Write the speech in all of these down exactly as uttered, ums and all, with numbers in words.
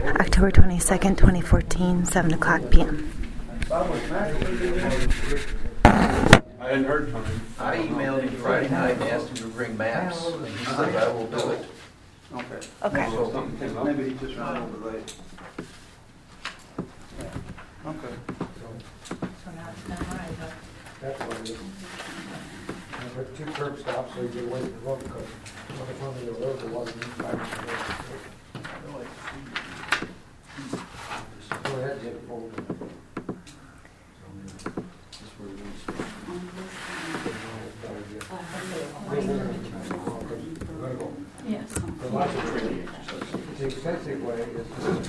October twenty-second, twenty fourteen, seven o'clock p.m. I hadn't heard from him. I emailed him Friday night and asked him to bring maps, and he said, I will do it. Okay. Okay. So something came up. Maybe he just ran over late. Okay. That's what it is. And with two curb stops, so you get away from the road, because when they come to the road, there wasn't any driving. Go ahead, Jim, forward. Yes. The license, the expensive way is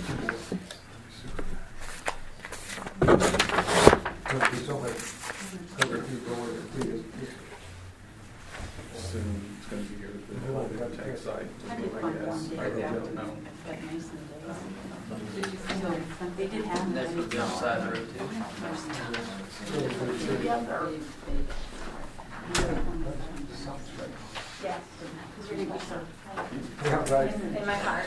to be so much cover people over the feet. Soon it's going to be here at the whole tech site. I did find one I day don't know. at Mason Days. So they did have. And that's what the other side of the road too. Yes. Yeah, right. In my car.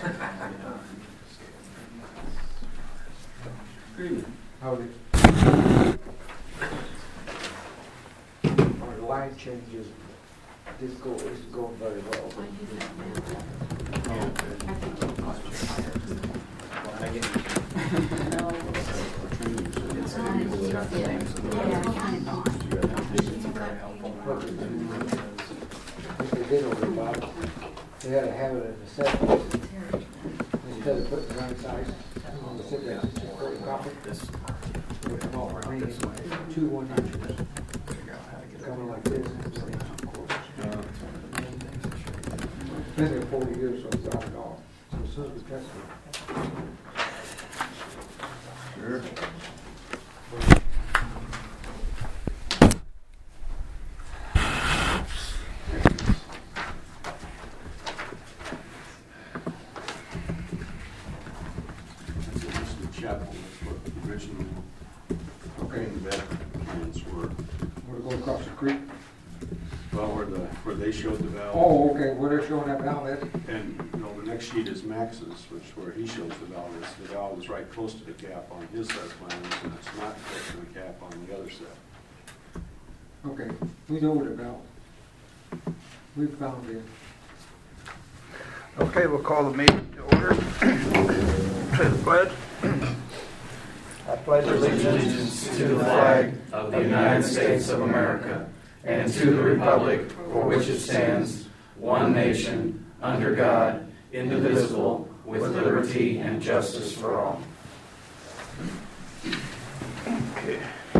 Howdy. Our line changes, this go, is going very well. What they did over about, they had to have it in the seventies. Instead of putting the right size on the sit there, just put a copy. It would come off green, two one inches. Coming like this. It's been there forty years, so it's on and off. So as soon as we test it. Sure. Chapel, that's what the original okay. plans were. We're going across the creek. Well, where the where they showed the valve. Oh, okay, where they're showing that valve at? And you know, the next sheet is Max's, which where he shows the valve is the valve is right close to the cap on his set of plans, and it's not close to the cap on the other set. Okay, we know where the valve. We found it. Okay, we'll call the meeting to order. Say the pledge. I pledge Allegiance to the flag of the United States of America and to the republic for which it stands, one nation, under God, indivisible, with liberty and justice for all. Okay.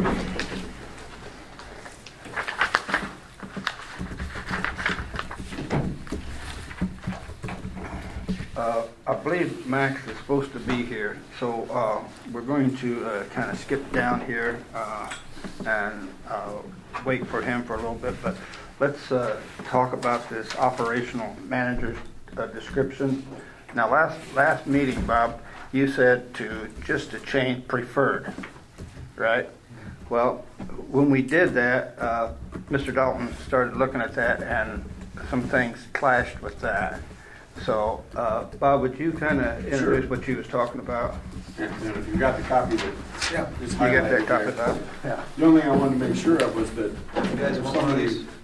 Uh, I believe Max is supposed to be here, so uh, we're going to uh, kind of skip down here uh, and uh, wait for him for a little bit. But let's uh, talk about this operational manager's uh, description. Now, last last meeting, Bob, you said to just to change preferred, right? Well, when we did that, uh, Mister Dalton started looking at that, and some things clashed with that. So, uh, Bob, would you kind of introduce Sure. what you was talking about? And then if you got the copy that Yeah. is You got that highlighted copy, there. Bob? Yeah. The only thing I wanted to make sure of was that You guys if want one of these? somebody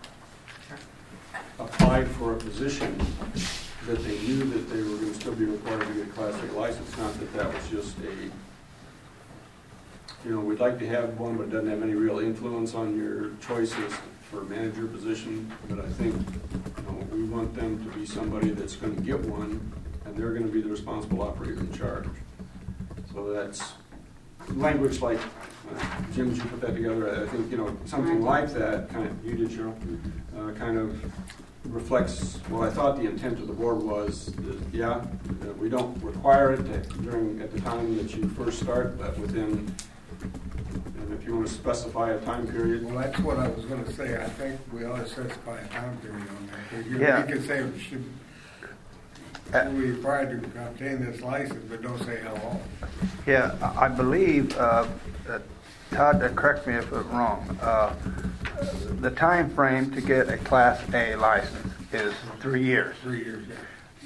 applied for a position, that they knew that they were going to still be required to get a Class A license, not that that was just a, you know, we'd like to have one, but it doesn't have any real influence on your choices for manager position. But I think, you know, we want them to be somebody that's going to get one, and they're going to be the responsible operator in charge. So that's language like, uh, Jim, did you put that together? I think, you know, something like that, kind of, you did, Cheryl, uh, kind of reflects, well, I thought the intent of the board was, that, yeah, uh, we don't require it to, during, at the time that you first start, but within, and if you want to specify a time period. Well, that's what I was going to say. I think we ought to specify a time period on that. You, Yeah. you could say we should Uh, be required to obtain this license, but don't say how long. Yeah, I I believe, uh, uh, Todd, uh, correct me if I'm wrong, uh, the time frame to get a Class A license is three years. Three years, yeah.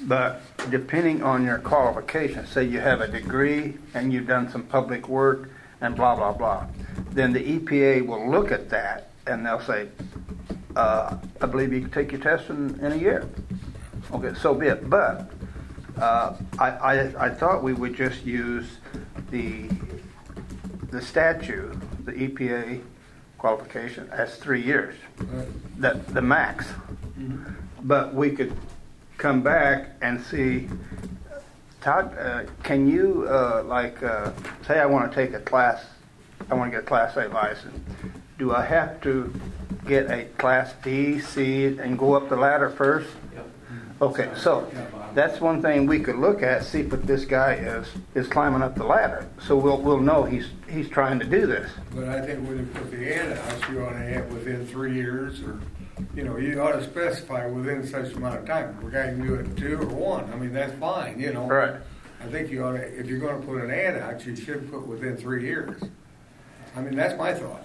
But depending on your qualifications, say you have a degree and you've done some public work and blah, blah, blah, then the E P A will look at that and they'll say, uh, I believe you can take your test in, in a year. Okay, so be it. But uh, I, I, I thought we would just use the, the statute, the E P A qualification, as three years, the, the max. Mm-hmm. But we could come back and see, Todd, uh, can you, uh, like, uh, say I want to take a class, I want to get a Class A license. Do I have to get a Class B, C, and go up the ladder first? Yep. Okay, so that's one thing we could look at, see if this guy is, is climbing up the ladder. So we'll, we'll know he's, he's trying to do this. But I think when you put the ad out, you ought to have within three years, or, you know, you ought to specify within such amount of time. The guy can do it in two or one. I mean, that's fine, you know. Right. I think you ought to, if you're going to put an ad out, you should put within three years. I mean, that's my thought.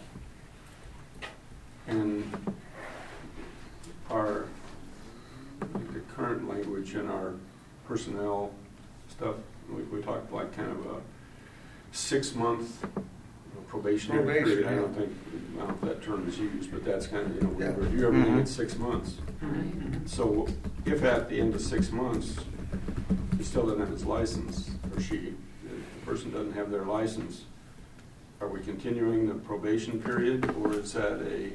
And our, the current language in our personnel stuff, we, we talked like kind of a six-month probationary Probation, period. I yeah. don't think, I don't know if that term is used, but that's kind of, you know, we Yeah. review everything Mhm. at six months. So if at the end of six months, he still doesn't have his license, or she, the person doesn't have their license, are we continuing the probation period, or is that a,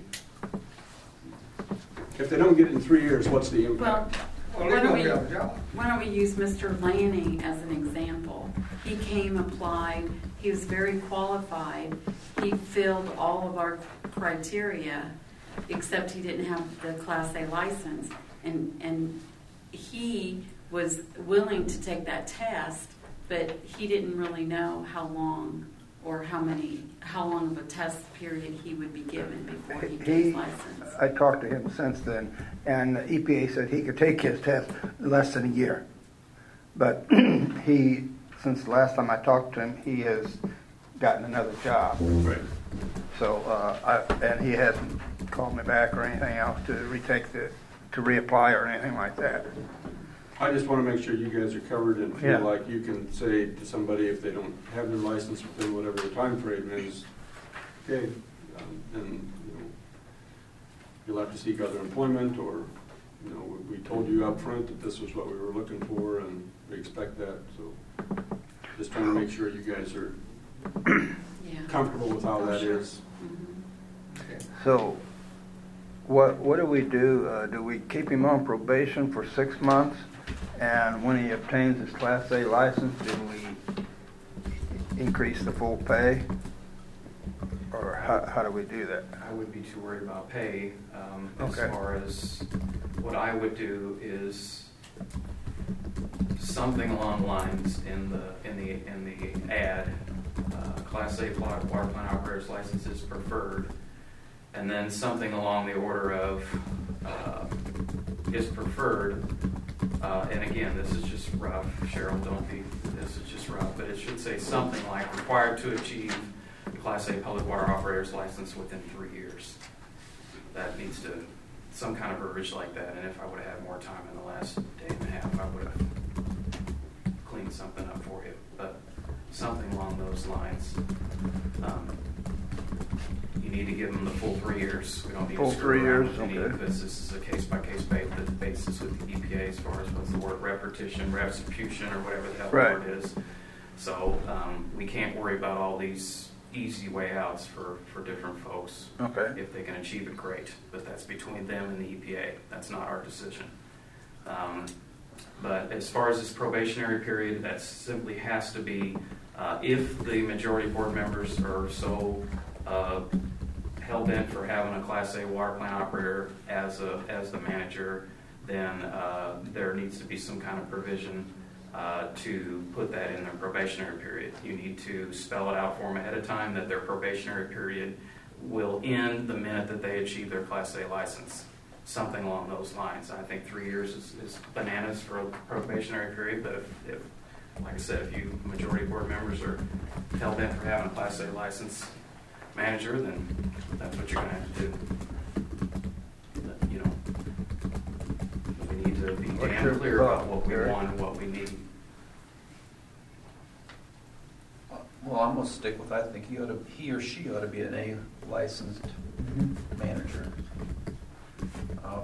if they don't get it in three years, what's the Well, impact? Well, why they don't don't we, have a job. why don't we use Mister Lanning as an example? He came, applied, he was very qualified, he filled all of our criteria, except he didn't have the Class A license. And, and he was willing to take that test, but he didn't really know how long or how many, how long of a test period he would be given before he gets He, his license. I talked to him since then, and the E P A said he could take his test in less than a year. But he, since the last time I talked to him, he has gotten another job. Right. So, uh, I, and he hasn't called me back or anything else to retake the, to reapply or anything like that. I just want to make sure you guys are covered and feel Yeah. like you can say to somebody, if they don't have their license within whatever the time frame is, okay, um, then, you know, you'll have to seek other employment, or, you know, we we told you up front that this was what we were looking for, and we expect that, so just trying to make sure you guys are Yeah. comfortable with how Oh, that sure. is. Mhm. So, what what do we do? Uh, do we keep him on probation for six months, and when he obtains his Class A license, do we increase the full pay, or how how do we do that? I wouldn't be too worried about pay. Um, as Okay. far as what I would do is something along the lines in the in the in the ad, uh, Class A water plant operator's license is preferred, and then something along the order of uh, is preferred. Uh, and again, this is just rough. Cheryl, don't be. This is just rough, but it should say something like required to achieve Class A public water operator's license within three years. That needs to, some kind of verbiage like that, and if I would have had more time in the last day and a half, I would have cleaned something up for you, but something along those lines. Um, you need to give them the full three years. We don't need Full to screw three around years, with any okay. of this. This is a case-by-case ba- basis with the E P A as far as what's the word, repetition, restitution, or whatever the hell the Right. word is. So um, we can't worry about all these easy way outs for, for different folks. Okay. If they can achieve it, great. But that's between them and the E P A. That's not our decision. Um, but as far as this probationary period, that simply has to be uh, if the majority board members are so uh, hell bent for having a Class A water plant operator as a as the manager, then uh, there needs to be some kind of provision Uh, to put that in their probationary period. You need to spell it out for them ahead of time that their probationary period will end the minute that they achieve their Class A license. Something along those lines. I think three years is, is bananas for a probationary period, but if, if, like I said, if you majority board members are hell bent for having a Class A license manager, then that's what you're going to have to do. But, you know, we need to to be What's damn your clear thought, about what we Eric? want and what we need. Well, I'm gonna stick with, I think he ought to, he or she ought to be an A licensed manager. Uh,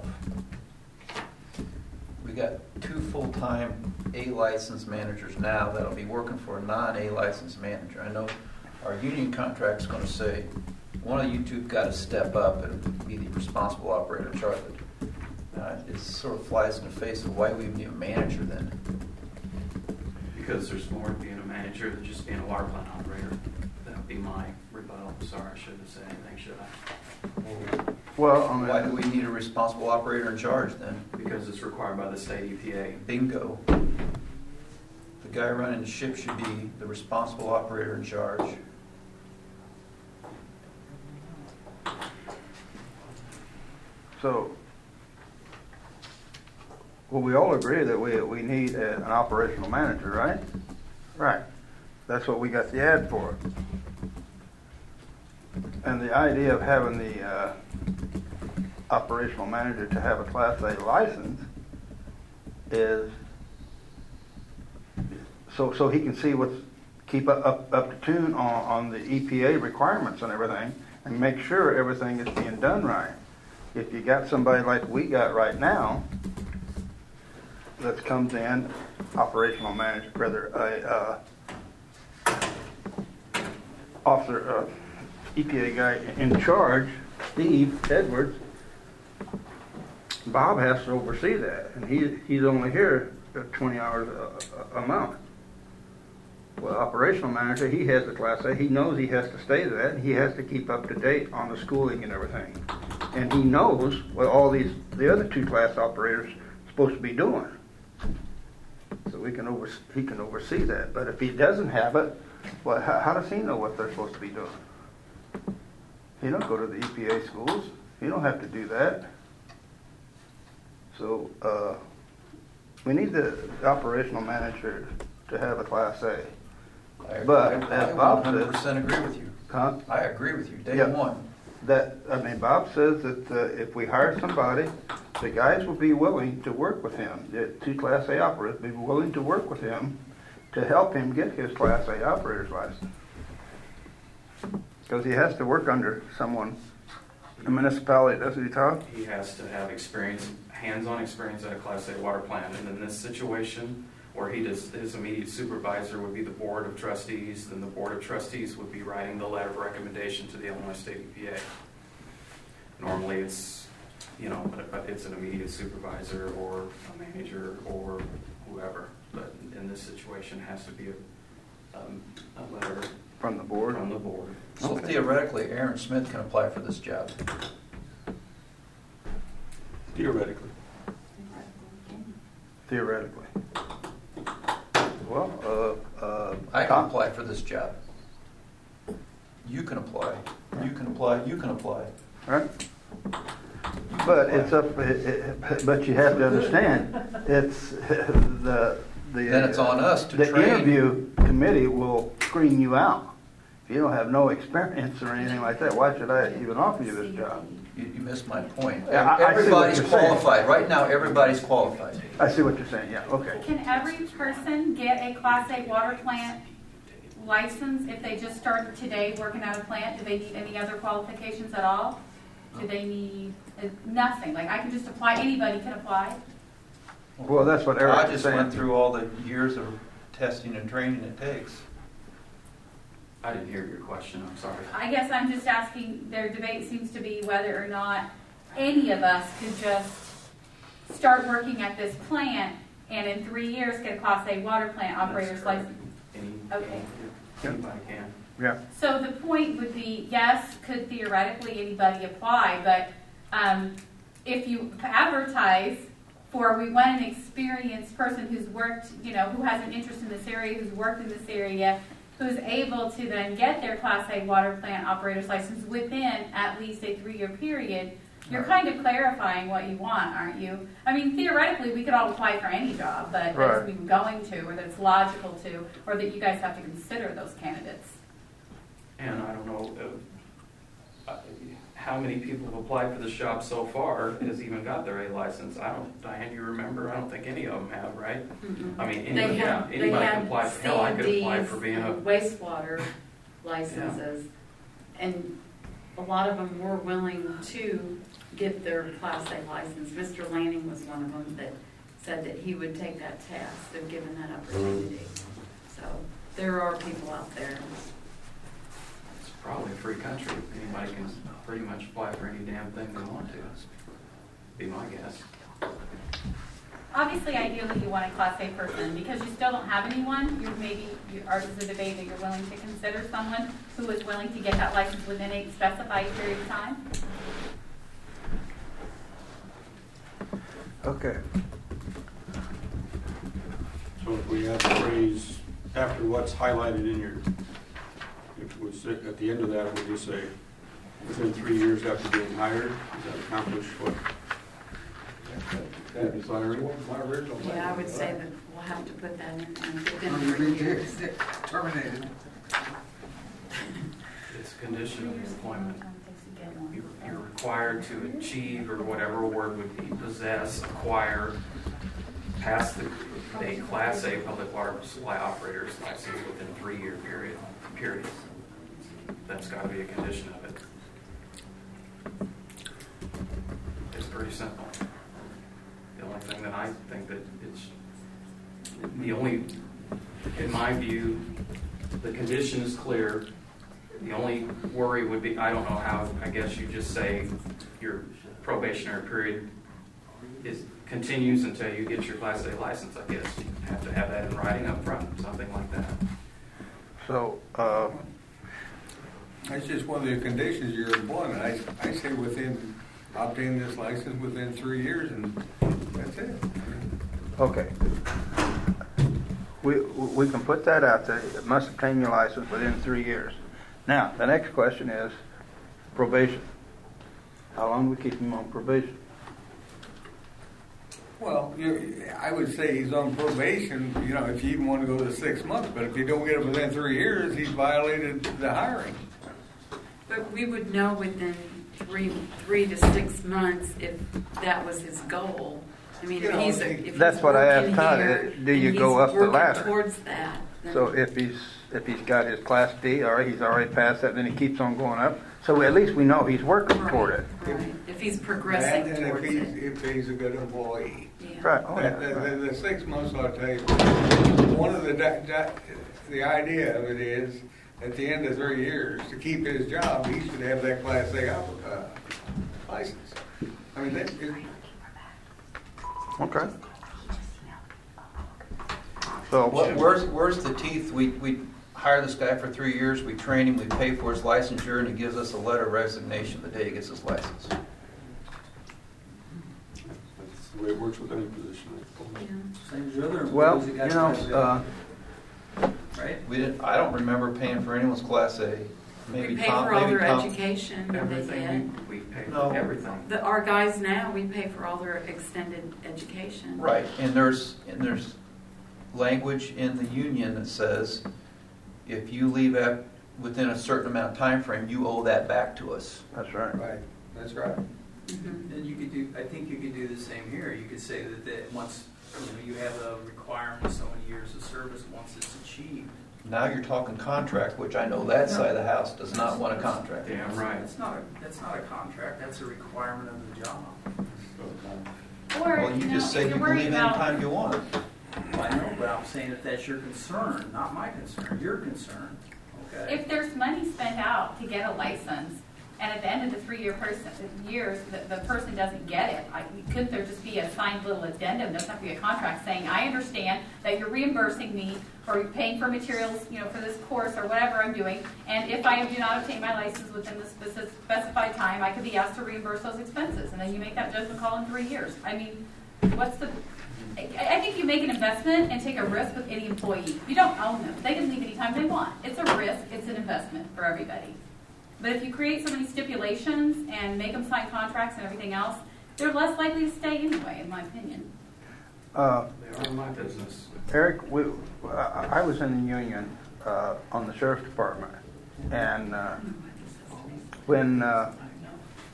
We got two full-time A licensed managers now that'll be working for a non-A licensed manager. I know our union contract's gonna say, one of you two gotta step up and be the responsible operator in charge. Uh, it sort of flies in the face of why we even need a manager then. Because there's more to being a manager than just being a water plant operator. That would be my rebuttal. Sorry, I shouldn't have said anything, should I? Well, I mean, Why do we need a responsible operator in charge then? Because it's required by the state E P A. Bingo. The guy running the ship should be the responsible operator in charge. so, well, we all agree that we, we need a- an operational manager, right? Right. That's what we got the ad for. And the idea of having the uh, operational manager to have a Class A license is so so he can see what's keep up up, up to tune on, on the E P A requirements and everything, and make sure everything is being done right. If you got somebody like we got right now that comes in, operational manager, rather a uh, officer, uh, E P A guy in charge, Steve Edwards, Bob has to oversee that, and he he's only here twenty hours a, a, a month. Well, operational manager, he has the Class A. He knows he has to stay there, and he has to keep up to date on the schooling and everything. And he knows what all these the other two class operators are supposed to be doing. So we can over he can oversee that. But if he doesn't have it, well, how, how does he know what they're supposed to be doing? He don't go to the E P A schools. He don't have to do that. So uh, we need the operational manager to have a Class A. I, But, I, as I Bob one hundred percent agree with you. Huh? I agree with you, day Yeah. one. That I mean, Bob says that uh, if we hire somebody, the guys will be willing to work with him. The two Class A operators will be willing to work with him to help him get his Class A operator's license. Because he has to work under someone, a municipality, doesn't he, Todd? He has to have experience, hands-on experience at a Class A water plant. And in this situation, where he does, his immediate supervisor would be the Board of Trustees, then the Board of Trustees would be writing the letter of recommendation to the Illinois State E P A. Normally it's, you know, but, but it's an immediate supervisor or a manager or whoever. But in this situation, it has to be a, um, a letter From the board? from the board. So Okay. theoretically, Aaron Smith can apply for this job. Theoretically. Theoretically. Well, uh, uh, I can Tom- apply for this job. You can apply. You can apply. You can apply. Right? But it's up, it- it- but you have to understand, it's the, the. Then it's on us to The train. interview committee will screen you out. If you don't have no experience or anything like that, why should I even offer you this job? You, you missed my point. Yeah, I- I see what Everybody's you're saying. qualified. Right now, everybody's qualified. I see what you're saying, yeah, okay. Can every person get a Class A water plant license if they just started today working at a plant? Do they need any other qualifications at all? Do they need uh, nothing? Like I can just apply, anybody can apply? Well, that's what I Eric is just saying. went through all the years of testing and training it takes. I didn't hear your question, I'm sorry. I guess I'm just asking, their debate seems to be whether or not any of us could just start working at this plant and in three years get a Class A water plant operator's That's correct. license. Any, Okay. anybody can. Yeah, So the point would be, yes, could theoretically anybody apply, but um, if you advertise for, we want an experienced person who's worked, you know, who has an interest in this area, who's worked in this area, who's able to then get their Class A water plant operator's license within at least a three-year period, you're kind of clarifying what you want, aren't you? I mean, theoretically, we could all apply for any job, but Right. that's we're going to, or that it's logical to, or that you guys have to consider those candidates. And I don't know, uh, uh, how many people have applied for this job so far has even got their A license. I don't, Diane, you remember? I don't think any of them have, right? Mm-mm. I mean, They anybody, yeah, had, they anybody can had apply for, hell, I could apply for C being and a, Ds, wastewater licenses. And a lot of them were willing to get their Class A license. Mister Lanning was one of them that said that he would take that test if given that opportunity. So there are people out there. it's probably a free country. Anybody can pretty much apply for any damn thing they want to. Be my guess. Obviously, ideally, you want a Class A person because you still don't have anyone. You maybe you are there's a debate that you're willing to consider someone who is willing to get that license within a specified period of time. Okay. So if we have the phrase, after what's highlighted in your, if we say, at the end of that, would you say, within three years after being hired, does that accomplish what? That is my original. Yeah, I would say that we'll have to put that in there within three years. Terminated. It's a condition of employment. You're, you're required to achieve, or whatever word would be, possess, acquire, pass the, a Class A public water supply operator's license within a three-year period. Period. That's got to be a condition of it. It's pretty simple. The only thing that I think that it's the only, in my view, the condition is clear. The only worry would be, I don't know how, I guess you just say your probationary period is continues until you get your Class A license, I guess. You have to have that in writing up front, something like that. So, uh, That's just one of the conditions of your employment. I, I say within, obtain this license within three years and that's it. okay. We, we can put that out there. It must obtain your license within three years. Now, the next question is probation. How long do we keep him on probation? Well, you, I would say he's on probation, you know, if you even want to go to six months, but if you don't get it within three years, he's violated the hiring. But we would know within three, three to six months if that was his goal. I mean, You if know, he's, a, if That's he's what I working asked Todd, here do you and go he's up the working ladder? towards that. then- So if he's if he's got his Class D, or he's already passed that, then he keeps on going up. So at least we know he's working right, toward it. Right. If he's progressing And, and if towards he's, it. if he's a good employee. Yeah. Right. Oh, yeah. The, the, the six months, I'll tell you, one of the, di- di- the idea of it is, at the end of three years, to keep his job, he should have that Class A uh, license. I mean, that, it, Okay. So What, where's, where's the teeth? We, we hire this guy for three years, we train him, we pay for his licensure, and he gives us a letter of resignation the day he gets his license. That's the way it works with any position. I suppose. Yeah. Same as the other well, employees you that know, got uh, right? We didn't, I don't remember paying for anyone's Class A. Maybe We pay Tom, for all maybe their Tom. education that they get. Everything, we, we pay No. for everything. The, our guys now, we pay for all their extended education. Right, and there's, and there's language in the union that says if you leave at, within a certain amount of time frame, you owe that back to us. that's right. right, that's right. Mhm. And you could do, I think you could do the same here. You could say that, that once, you know, you have a requirement of so many years of service, once it's achieved. Now you're talking contract, which I know that side of the house does not want a contract. Damn right. That's not, a that's not a contract, that's a requirement of the job. Or, Well, you know, just say if you you're can worried leave about, anytime you want. Well, I know, but I'm saying if that's your concern, not my concern, your concern, okay? if there's money spent out to get a license, and at the end of the three-year person, years, the, the person doesn't get it, I, couldn't there just be a signed little addendum? Doesn't have to be a contract saying, I understand that you're reimbursing me for paying for materials, you know, for this course or whatever I'm doing, and if I do not obtain my license within the speci- specified time, I could be asked to reimburse those expenses, and then you make that judgment call in three years. I mean, what's the? I, I think you make an investment and take a risk with any employee. You don't own them; they can leave anytime they want. It's a risk. It's an investment for everybody. But if you create so many stipulations and make them sign contracts and everything else, they're less likely to stay anyway, in my opinion. Uh, They are my business. Eric, we, I I was in the union uh, on the sheriff's department, and uh, when uh,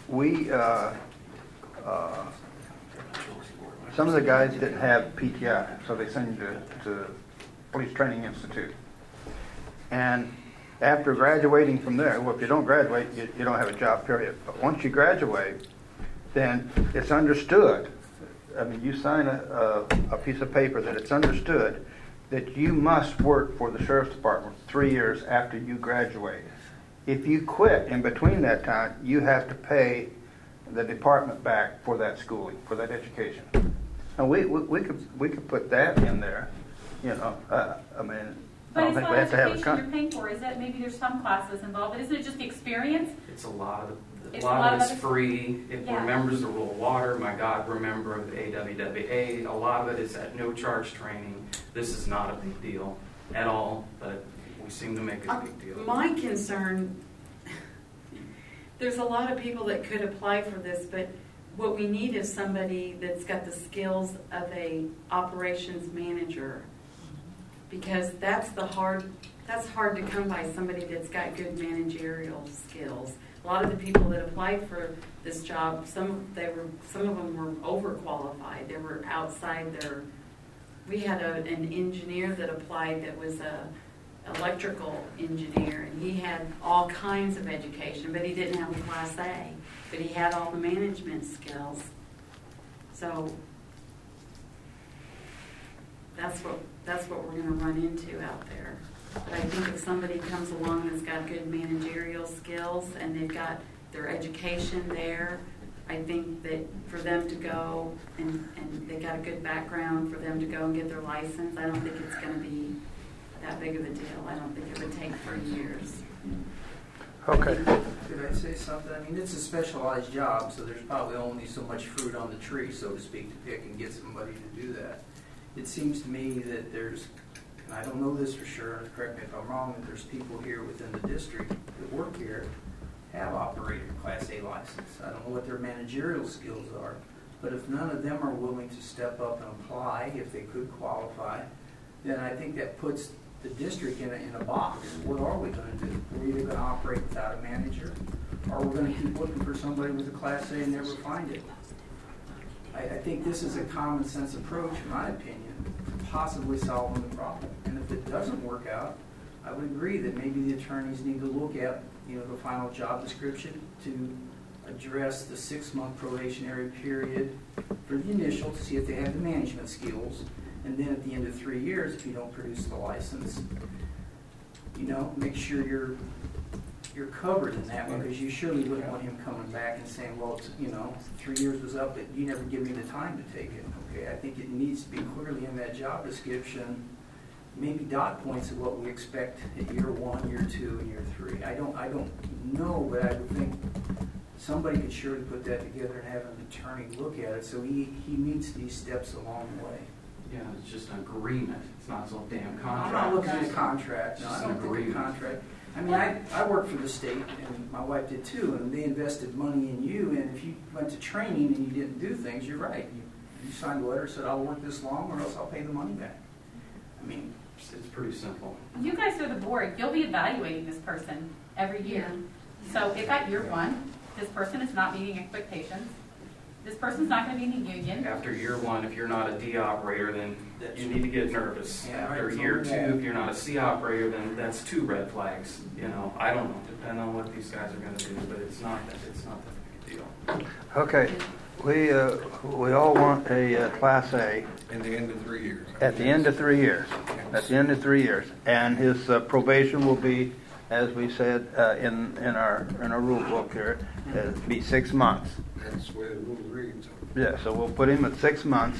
we, uh, uh, some of the guys didn't have P T I, so they send you to, to Police Training Institute. And after graduating from there, well, if you don't graduate, you, you don't have a job, period. But once you graduate, then it's understood. I mean, you sign a, a, a piece of paper that it's understood that you must work for the Sheriff's Department three years after you graduate. If you quit in between that time, you have to pay the department back for that schooling, for that education. And we, we, we could we could put that in there, you know. Uh, I mean, I But don't it's think not we have to have a education con- you're paying for, is it? Maybe there's some classes involved, but isn't it just the experience? It's a lot of, a It's lot, a lot of of it's other- free. If Yeah. we're members of Rural Water, my God, we're a member of the A W W A. A lot of it is at no charge training. This is not a big deal at all, but we seem to make it a big deal. My concern, there's a lot of people that could apply for this, but what we need is somebody that's got the skills of a operations manager, because that's the hard, that's hard to come by, somebody that's got good managerial skills. A lot of the people that applied for this job, some they were, some of them were overqualified. They were outside their. We had a, an engineer that applied that was a electrical engineer, and he had all kinds of education, but he didn't have a Class A, but he had all the management skills. So that's what that's what we're going to run into out there. But I think if somebody comes along that's got good managerial skills and they've got their education there, I think that for them to go and, and they got a good background for them to go and get their license, I don't think it's going to be that big of a deal. I don't think it would take three years. Okay. Could I say something? I mean, it's a specialized job, so there's probably only so much fruit on the tree, so to speak, to pick and get somebody to do that. It seems to me that there's, and I don't know this for sure, correct me if I'm wrong, that there's people here within the district that work here have operated a Class A license. I don't know what their managerial skills are, but if none of them are willing to step up and apply, if they could qualify, then I think that puts the district in a, in a box. What are we going to do? We're either going to operate without a manager, or we're going to keep looking for somebody with a Class A and never find it. I, I think this is a common sense approach, in my opinion, to possibly solving the problem. And if it doesn't work out, I would agree that maybe the attorneys need to look at, you know, the final job description to address the six-month probationary period for the initial to see if they have the management skills. And then at the end of three years, if you don't produce the license, you know, make sure you're you're covered in that, because you surely wouldn't want him coming back and saying, well, it's, you know, three years was up, but you never give me the time to take it. Okay, I think it needs to be clearly in that job description, maybe dot points of what we expect at year one, year two, and year three. I don't, I don't know, but I would think somebody could surely put that together and have an attorney look at it, so he, he meets these steps along the way. Yeah, it's just an agreement. It's not some damn contract. I'm not looking at a contract. No, It's I an don't think a agreement. contract. I mean, I, I work for the state, and my wife did too, and they invested money in you, and if you went to training and you didn't do things, you're right. You, you signed a letter, said, I'll work this long, or else I'll pay the money back. I mean, It's, it's pretty simple. You guys are the board. You'll be evaluating this person every year. So if at year one, this person is not meeting expectations, this person's not going to be in the union. After year one, if you're not a D operator, then you need to get nervous. Yeah, After right. year two, if you're not a C operator, then that's two red flags. You know, I don't know, depending on what these guys are going to do, but it's not that it's not that big a deal. Okay. We uh, we all want a uh, Class A In the end of three years. at the end of three years. At the end of three years, and his uh, probation will be, as we said uh, in in our in our rule book here, uh, be six months. That's the way the rules read. So. Yeah, so we'll put him at six months.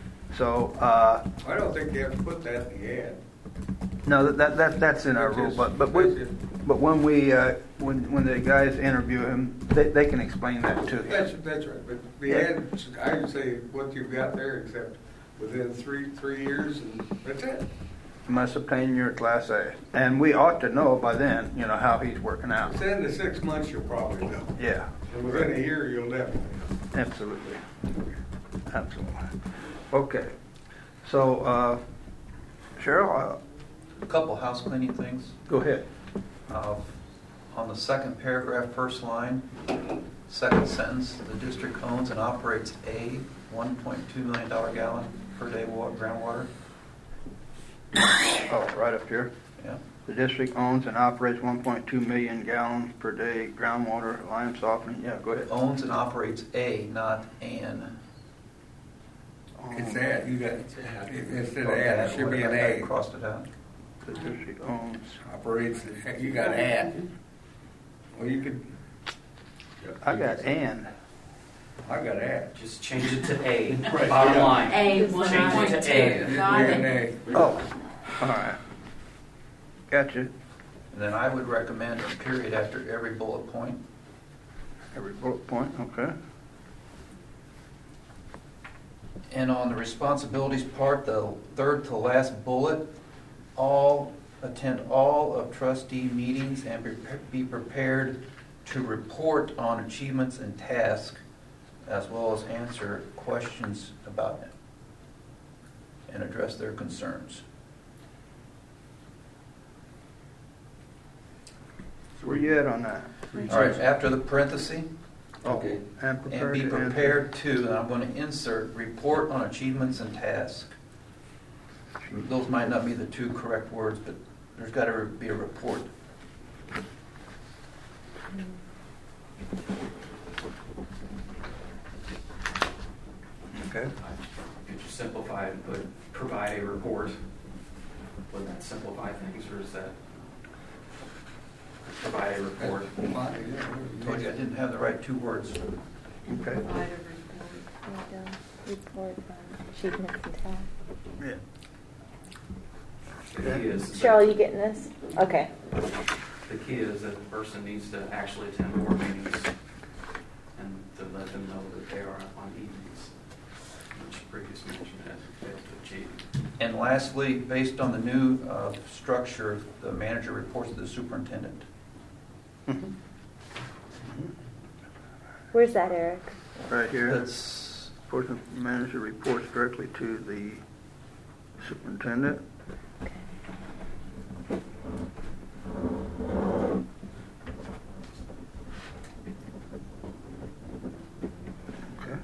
So uh, I don't think you have to put that in the ad. no, that, that that that's in our rule. But but we, but when we uh, when when the guys interview him, they, they can explain that to him. That's, that's right. But the Yeah. ad, I would say what you've got there, except within three three years, and that's it. Must obtain your Class A, and we ought to know by then, you know, how he's working out. Within the six months, you'll probably know. Yeah, And within a year, you'll definitely know. absolutely, absolutely. Okay, so uh, Cheryl, uh, A couple house cleaning things. go ahead. Uh, on the second paragraph, first line, Second sentence, the district owns and operates a one point two million dollars gallon per day water, groundwater. Oh, right up here. Yeah. The district owns and operates one point two million gallons per day groundwater lime softening. Yeah, go ahead. Owns and operates a, not an. It's that, you got, instead of Okay, at, it should be an I A. crossed it out. The district owns. Operates, you got at. Well, you could, I got and. I got at. Just change it to A. Right, Bottom yeah. line. A one Change point it to A. two. Got You're an it. A. Oh, all right. Gotcha. And then I would recommend a period after every bullet point. Every bullet point, okay. And on the responsibilities part, the third to last bullet, all, attend all of trustee meetings and be- be prepared to report on achievements and tasks, as well as answer questions about it and address their concerns. Where you at on that? All right, after the parenthesis, Okay. And and prepared be to answer. prepared to, and I'm going to insert, report on achievements and tasks. Those might not be the two correct words, but there's got to be a report. Okay. Could you simplify it and put, provide a report? Would that simplify things, or is that provide a report? Told you I didn't have the right two words. Okay. Provide a report. Report on achievements and tasks. Yeah. The key is, Cheryl, you getting this? Okay. the key is that the person needs to actually attend board meetings and to let them know that they are on evenings, which previous mentioned has failed to achieve. And lastly, based on the new uh, structure, the manager reports to the superintendent. Mhm. Where's that, Eric? Right here. That's, Enforcement manager reports directly to the superintendent. Okay.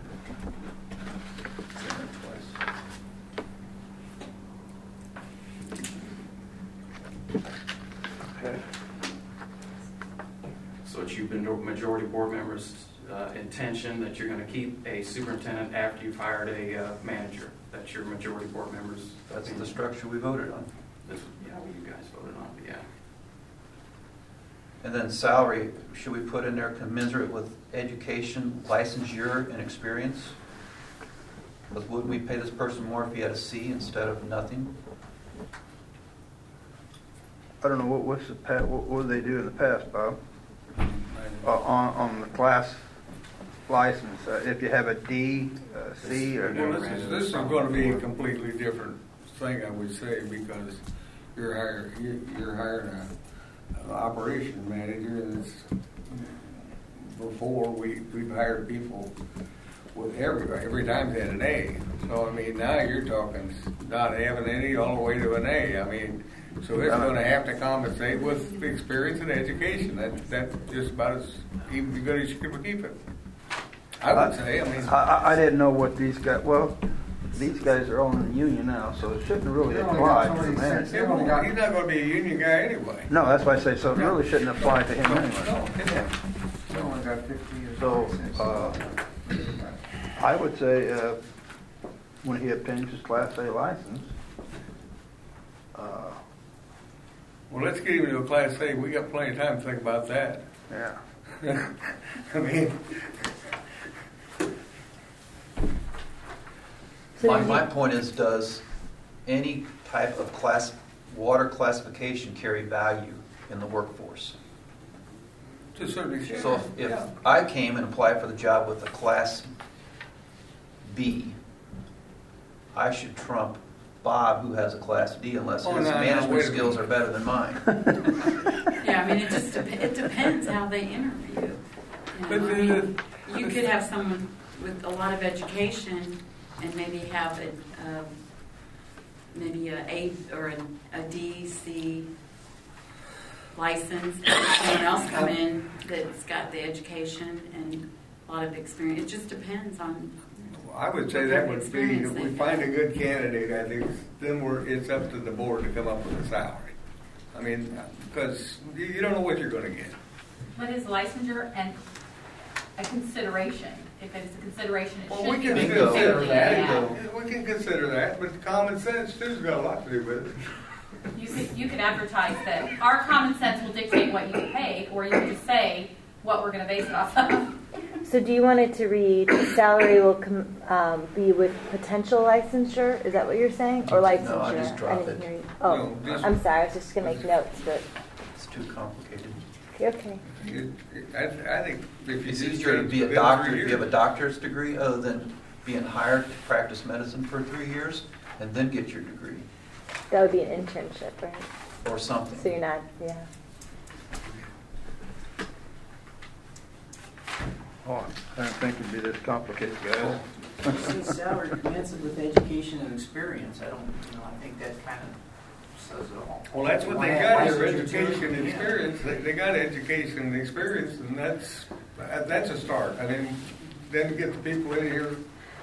Okay. So it's you've been majority board members' uh, intention that you're going to keep a superintendent after you've hired a uh, manager. That's your majority board members. that's the structure we voted on. That's, yeah, what you guys voted on, but yeah. And then salary, should we put in there commensurate with education, licensure, and experience? Because wouldn't we pay this person more if he had a C instead of nothing? I don't know, what, what's the, pa- what, what do they do in the past, Bob? Uh, on, on the class license, uh, if you have a D, uh, C, or... Well, this is, this is going to be a completely different thing, I would say, because you're hiring, you- you're hiring a, an operation manager, and it's, before, we, we've hired people with every, every time they had an A. So, I mean, now you're talking not having any all the way to an A. I mean, so it's going to have to compensate with the experience and education. That, that's just about as even as good as you could keep it. I would say, I mean... I, I- I didn't know what these guys, well, these guys are all in the union now, so it shouldn't really They only apply got to the twenty manager. cents. They only got- He's not going to be a union guy anyway. No, that's why I say, so it really shouldn't apply to him No, anyway. no, it- They only got fifty or So, twenty cents. uh, I would say, uh, when he obtains his Class A license, uh, Well, let's get him to a Class A. We got plenty of time to think about that. yeah. I mean, So My, then my you- point is, does any type of class, water classification carry value in the workforce? to a certain extent. So if, if yeah. I came and applied for the job with a class B, I should trump Bob, who has a class D, unless Oh, his no, no, management wait a skills minute. are better than mine. Yeah, I mean, it just, dep- it depends how they interview. You But know, I the- mean, you could have someone with a lot of education and maybe have a, um, maybe a A or a, a D, C, license, someone else come in that's got the education and a lot of experience. It just depends on. I would say that would be, if we find a good candidate, I think then we're, it's up to the board to come up with a salary. I mean, because you, you don't know what you're going to get. What is licensure and a consideration? If it's a consideration, it Well, should we be can made consider fairly, that. yeah. We can consider that, but common sense too's got a lot to do with it. You could, you could advertise that our common sense will dictate what you can pay, or you could just say what we're going to base it off of. So do you want it to read, salary will com- um, be with potential licensure? Is that what you're saying? Or licensure? No, I just drop didn't it. hear you. Oh, No, just- I'm sorry. I was just going to make notes, but It's too complicated. okay. It, it, I, I think if you It's do easier to things be a within doctor three if you have a years- doctor's degree other than being hired to practice medicine for three years and then get your degree That would be an internship, right? or something. So you're not, yeah. Oh, I didn't think it'd be this complicated, guys. See, salary commences with education and experience. I don't, you know, I think that kind of says it all. Well, that's what they Why got, have their licensure too? education and Yeah. experience. They, they got education and experience, and that's, that's a start. I mean, then to get the people in here,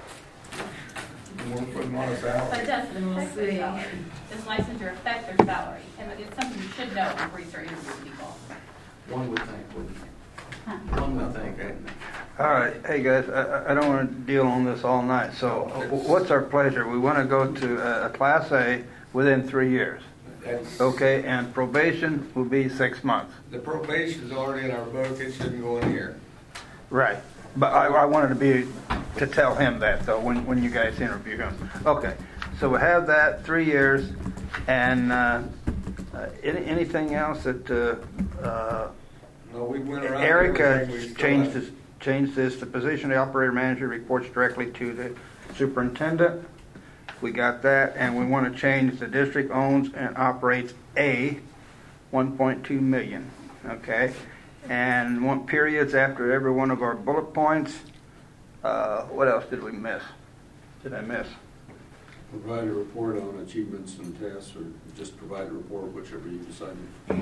and we'll put them on a But salary. does it affect their salary? Does licensure affect their salary? And it's something you should know before you start interviewing people. One would think, wouldn't Huh. it? One would think. Okay. All right, hey guys, I, I don't want to deal on this all night. So, what's our pleasure? We want to go to a, a Class A within three years, That's, okay? And probation will be six months, the probation's already in our book, it shouldn't go in here. right? But I, I wanted to be to tell him that though when when you guys interview him. Okay, so we have that three years, and uh, uh, any, anything else that. Uh, uh, No, we went around. Eric uh, everything we still changed have. this, changed this, the position of the operator manager reports directly to the superintendent. We got that, and we want to change the district owns and operates a one point two million, okay? And want periods after every one of our bullet points. Uh, what else did we miss? Did I miss? Provide a report on achievements and tasks, or just provide a report, whichever you decide.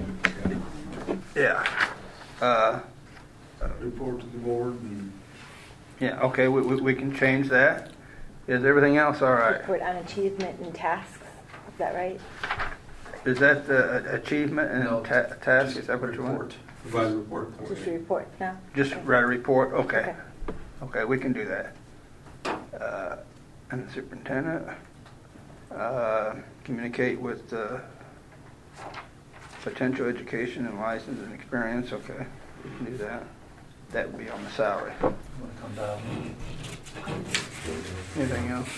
Yeah. Uh, Report to the board and. yeah, okay, we, we, we can change that. Is everything else all right? Report on achievement and tasks. Is that right? Is that the achievement and No, ta- task? Is that what you want? Report. Provide a report. Just a report now? Just write a report? Okay. Okay. Okay, we can do that. Uh, and the superintendent, uh, communicate with uh, potential education and license and experience. Okay, we can do that. That would be on the salary. You want to come down? Anything else?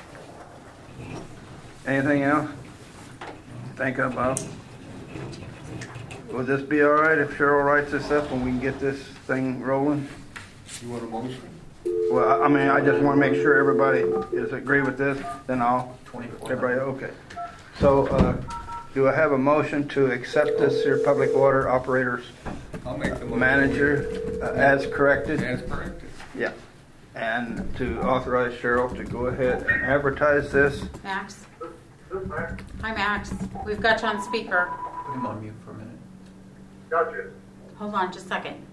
Anything else? Think about? Will this be all right if Cheryl writes this up and we can get this thing rolling? You want a motion? Well, I I mean, I just want to make sure everybody is agree with this, then I'll, twenty-four everybody, okay. So, uh, do I have a motion to accept this here public water operators I'll make the motion. manager uh, as corrected? As corrected. Yeah. And to authorize Cheryl to go ahead and advertise this. Max? Hi, Max. We've got you on speaker. Put him on mute for a minute. Gotcha. Hold on just a second.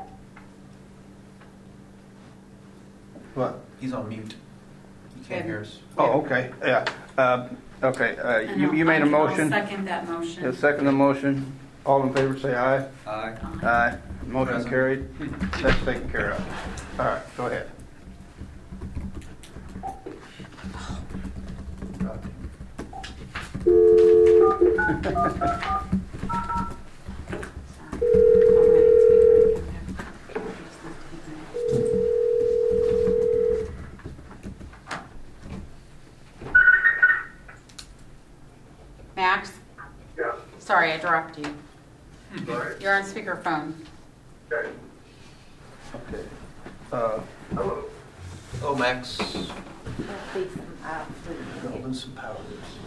What? He's on mute. You can't hear us. Oh, okay, yeah. Uh, Okay, uh, And you I'll- you made a I'll motion. second that motion. Yeah, second the motion. All in favor, say aye. Aye. Aye. Motion Present. carried. That's taken care of. All right, go ahead. Max? Yeah. Sorry, I dropped you. Sorry. You're on speakerphone. Okay. Okay. Uh, Hello. Oh, Max, Please, um, uh, building some power.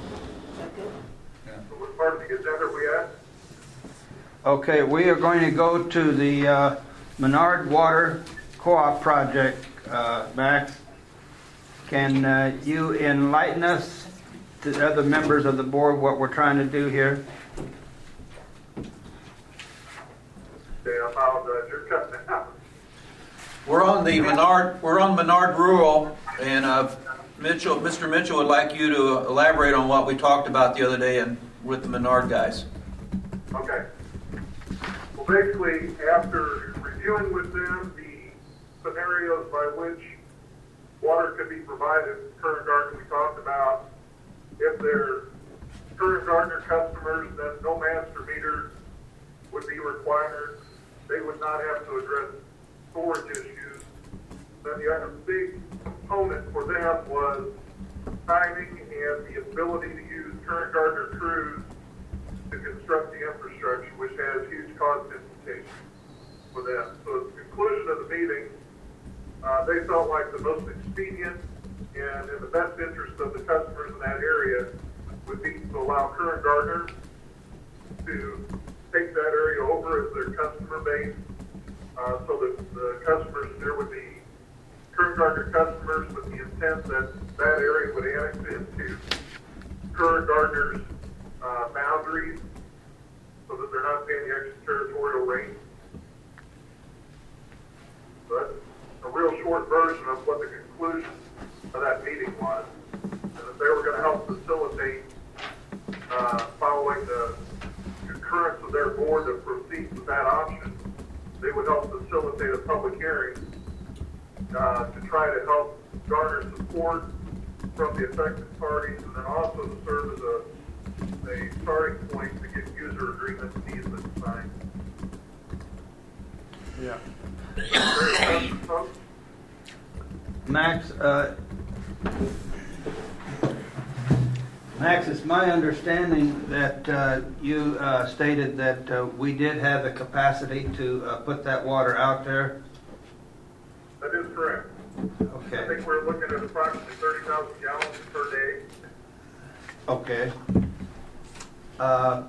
What part of the agenda are we at? Okay, we are going to go to the uh, Menard Water Co-op project, uh, Max. Can uh, you enlighten us, to the other members of the board, what we're trying to do here? I apologize, you're cutting out. We're on the Menard. We're on Menard Rural, and uh, Mitchell, Mister Mitchell would like you to elaborate on what we talked about the other day and with the Menard guys. Okay. Well, basically, after reviewing with them the scenarios by which water could be provided, current garden we talked about, if they're current Gardner customers, then no master meter would be required. They would not have to address storage issues. Then the other big component for them was timing and the ability to use current Gardner crews to construct the infrastructure, which has huge cost implications for them. So at the conclusion of the meeting, uh, they felt like the most expedient and in the best interest of the customers in that area would be to allow current Gardner to take that area over as their customer base, uh, so that the customers there would be current Gardner customers with the intent that that area would annex into current Gardner's uh, boundaries, so that they're not paying the extraterritorial rate. So that's a real short version of what the conclusion of that meeting was, and that they were going to help facilitate uh, following the concurrence of their board to proceed with that option. They would help facilitate a public hearing uh, to try to help garner support from the affected parties, and then also to serve as a, a starting point to get user agreements and easements signed. Yeah. Very good, folks. Max, uh, Max, it's my understanding that uh, you uh, stated that uh, we did have the capacity to uh, put that water out there. That is correct. Okay. I think we're looking at approximately thirty thousand gallons per day. Okay. Uh,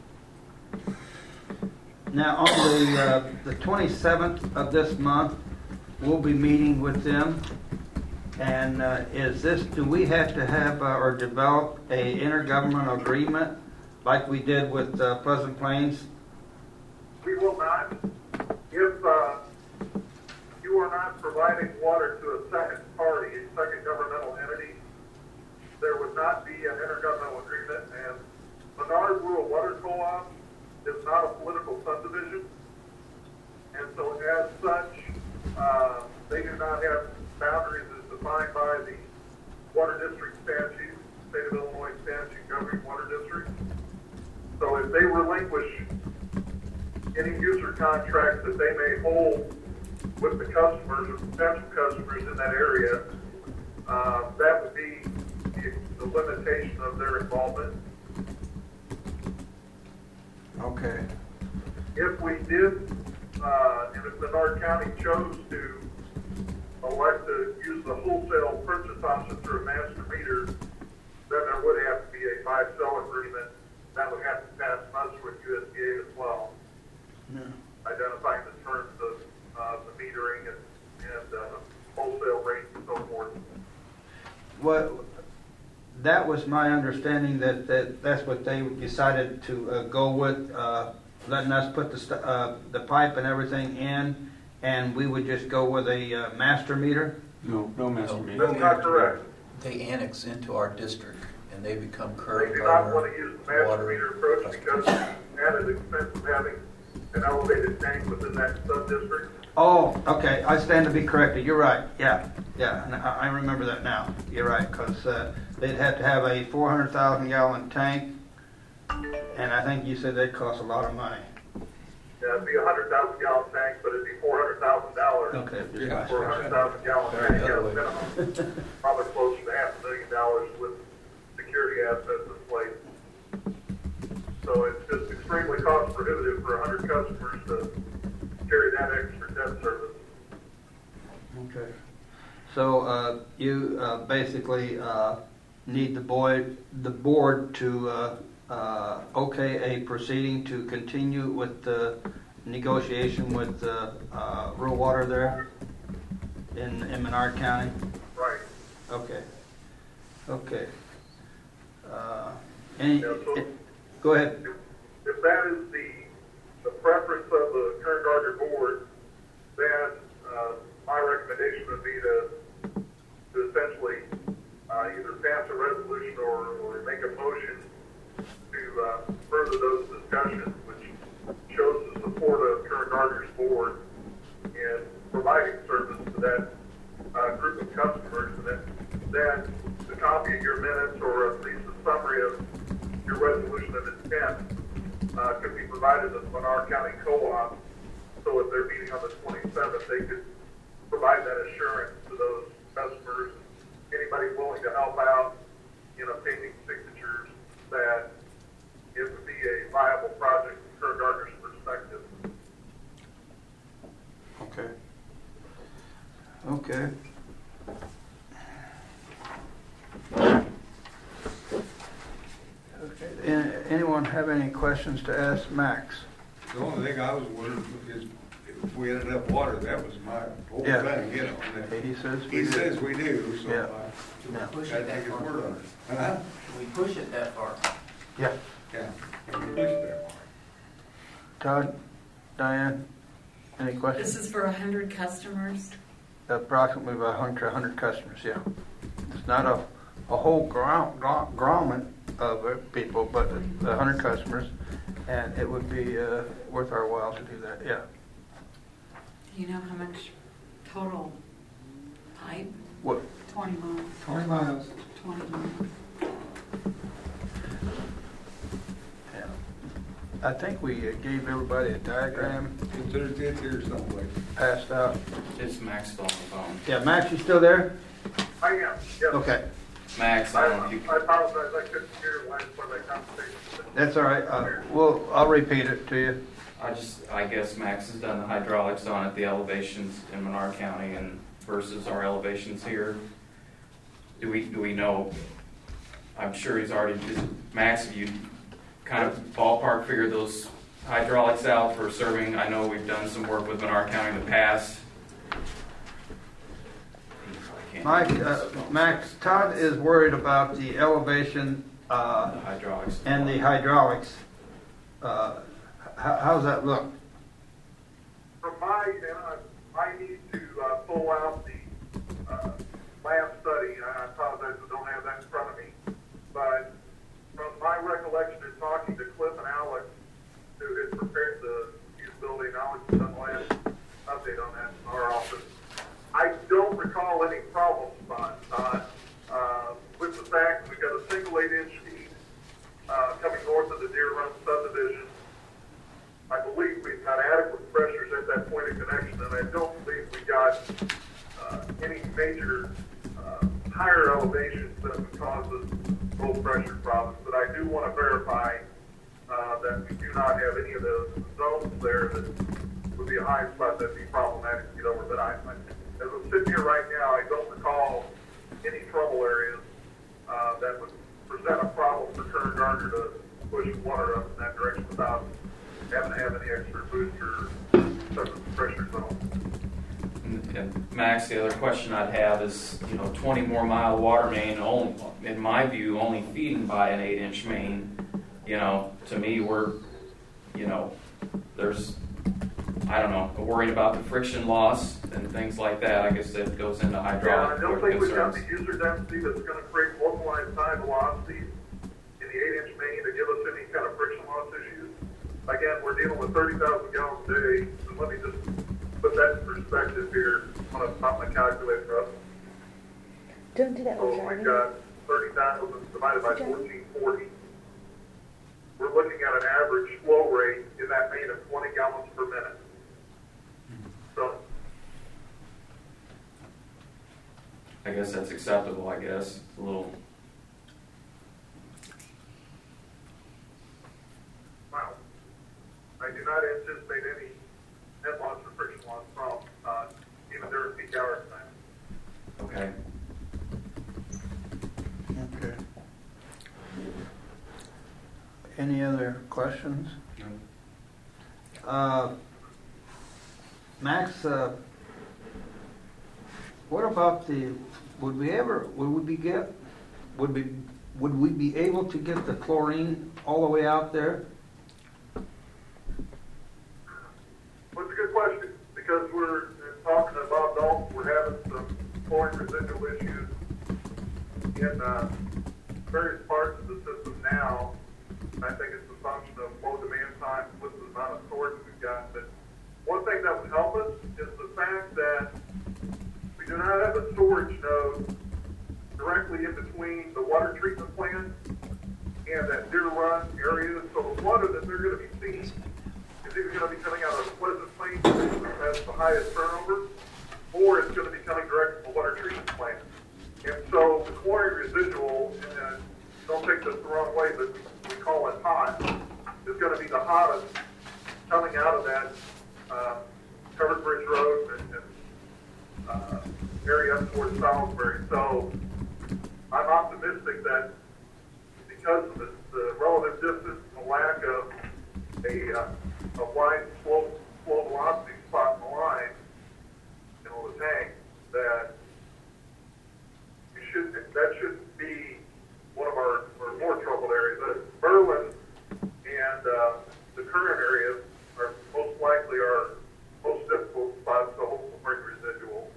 now, on the uh, the twenty-seventh of this month, we'll be meeting with them. And uh, is this, do we have to have uh, or develop a intergovernmental agreement like we did with uh, Pleasant Plains? We will not. If uh, you are not providing water to a second party, a second governmental entity, there would not be an intergovernmental agreement. And Menard Rural Water Co-op is not a political subdivision. And so as such, uh, they do not have boundaries as defined by the Water District Statute, State of Illinois Statute governing water districts. So if they relinquish any user contracts that they may hold with the customers or potential customers in that area, uh, that would be the, the limitation of their involvement. Okay. If we did, uh, and if Menard County chose to elect to use the wholesale purchase option through a master meter, then there would have to be a buy-sell agreement that would have to pass muster with U S D A as well, Yeah. identifying the terms of uh, the metering and, and uh, wholesale rates and so forth. Well, that was my understanding that, that that's what they decided to uh, go with, uh, letting us put the st- uh, the pipe and everything in, and we would just go with a uh, master meter? No, no master meter. That's not correct. They annex into our district, and they become They current do not want Gardner to use the master water meter approach customers. because of the added expense of having an elevated tank within that sub-district. Oh, okay, I stand to be corrected, you're right, yeah, yeah, and I, I remember that now, you're right, because uh, they'd have to have a four hundred thousand gallon tank, and I think you said they'd cost a lot of money. Yeah, it'd be a hundred thousand gallon tank, but it'd be four hundred thousand dollars Okay, just Yeah. for a hundred thousand gallon Very tank, yeah, other way. minimum. Probably closer to half a million dollars with security assets in place. So it's just extremely cost prohibitive for a hundred customers to carry that extra debt service. Okay. So uh, you uh, basically uh, need the board, the board to uh, uh, okay a proceeding to continue with the negotiation with the uh, rural water there in, in Menard County? Right. Okay. Okay. Uh, any, Yeah, so- it, go ahead. If, if that is the, the preference of the current Gardner board, then uh, my recommendation would be to, to essentially uh, either pass a resolution or, or make a motion to uh, further those discussions, which shows the support of Kern Gardner's board in providing service to that uh, group of customers, and then, then the copy of your minutes or at least a summary of your resolution of intent uh, could be provided to the Menard County Co-op, so if they're meeting on the twenty-seventh, they could provide that assurance to those customers, anybody willing to help out in obtaining signatures, that it would be a viable project from Kern Gardner's perspective. Okay. Okay. Okay. Any- Anyone have any questions to ask Max? The only thing I was wondering is if we ended up water, that was my whole Yeah. thing, you know. that- He says we He do. says we do, so Yeah. I Should we push gotta it that take his far? word on it. Huh? Should we push it that far? Yeah. Yeah. we can push it that far. Todd, Diane, any This questions? is for a hundred customers. Approximately about one hundred, one hundred customers, yeah. It's not a, a whole ground, grommet of uh, people, but a hundred customers, and it would be uh, worth our while to do that, yeah. Do you know how much total pipe? What, Twenty miles. Twenty miles. Twenty miles. yeah. I think we uh, gave everybody a diagram It's, it's it's here someplace. passed out. It's Max on the phone. Yeah, Max, you still there? I am, yes. Okay, Max, I, I don't know if you I apologize, I couldn't hear the last part of that conversation. that's all right. Uh, Well, I'll repeat it to you. I just, I guess Max has done the hydraulics on it, the elevations in Menard County and versus our elevations here. Do we, do we know, I'm sure he's already, is, Max, have you kind of ballpark figured those hydraulics out for serving? I know we've done some work with Menard County in the past. Mike, uh, Max, Todd is worried about the elevation uh, The hydraulics. and the hydraulics. Uh, how, how's that look? From my, and I, I need to uh, pull out the uh, lab study, and I apologize I don't have that in front of me, but from my recollection in talking to Cliff and Alex, who had prepared the usability knowledge and done the last update on that in our office, I don't recall any problem spots on, uh, with the fact we've got a single eight inch feed uh, coming north of the Deer Run subdivision. I believe we've got adequate pressures at that point of connection, and I don't believe we got uh, any major uh, higher elevations that would cause us low pressure problems. But I do want to verify uh, that we do not have any of those zones there that would be a high spot that'd be problematic to get over. But I, I as I'm sitting here right now, I don't recall any trouble areas uh, that would present a problem for Kern Gardner to push water up in that direction without having to have any extra booster surface pressure zone. And, and Max, the other question I'd have is, you know, twenty more mile water main, only, in my view, only feeding by an eight inch main. You know, to me, we're, you know, there's, I don't know, worried about the friction loss and things like that. I guess that goes into Yeah, hydraulic I don't think we've got concerns. the user density that's going to create localized side velocities in the eight inch main to give us any kind of friction loss issues. Again, we're dealing with thirty thousand gallons a day, and let me just put that in perspective here on a, on my calculator up. Don't do that So with we've driving. got thirty thousand divided by fourteen forty. We're looking at an average flow rate in that main of twenty gallons per minute. So, I guess that's acceptable, I guess. A little, wow. I do not anticipate any net loss or friction loss from, uh, even during peak hour time. okay. Okay. Any other questions? No. Uh, Max, uh, what about the, would we ever, would we be get, would we, would we be able to get the chlorine all the way out there? Well, it's a good chlorine residual issues in uh, various parts of the system now. I think it's a function of low demand time with the amount of storage we've got. But one thing that would help us is the fact that we do not have a storage node directly in between the water treatment plant and that Deer Run area. So the water that they're going to be seeing is either going to be coming out of Pleasant Plains, which has the highest turnover, or it's going to be coming direct from the water treatment plant. And so the chlorine residual, and don't take this the wrong way, but we call it hot, is going to be the hottest coming out of that uh, Covered Bridge Road and, and uh, area up towards Salisbury. So I'm optimistic that because of the, the relative distance and the lack of a, uh, a wide slow, slow velocity spot in the line, you know, the tank, that you should, that should be one of our, our more troubled areas. But Berlin and uh, the current areas are most likely our most difficult spots to hold bring residual.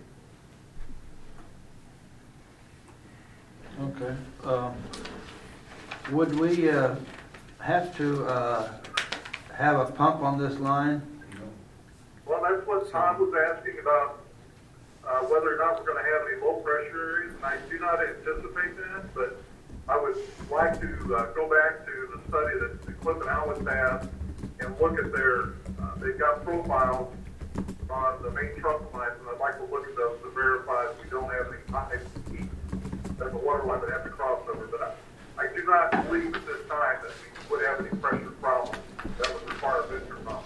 Okay. Um, would we uh, have to uh, have a pump on this line? Well, that's what Tom was asking about, uh, whether or not we're going to have any low pressure areas, and I do not anticipate that, but I would like to uh, go back to the study that the Cliff and Alice have and look at their, uh, they've got profiles on the main trunk lines, and I'd like to look at those to verify that we don't have any high heat that the water line would have to cross over. But I, I do not believe at this time that we would have any pressure problems that would require a booster pump.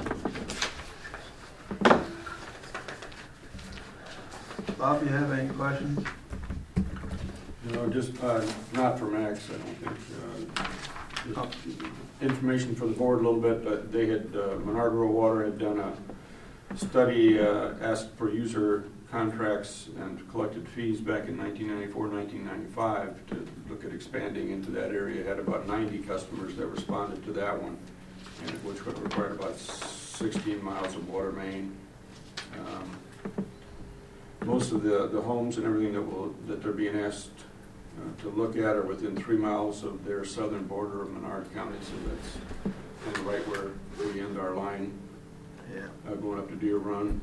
Bob, you have any questions? No, just uh, not for Max, I don't think. Uh, just information for the board a little bit, but they had, uh, Menard Rural Water had done a study, uh, asked for user contracts and collected fees back in nineteen ninety-four, nineteen ninety-five to look at expanding into that area. Had about ninety customers that responded to that one, and which would require about sixteen miles of water main. Um, most of the, the homes and everything that will that they're being asked uh, to look at are within three miles of their southern border of Menard County, so that's kind of right where we end our line. Yeah. Uh, going up to Deer Run.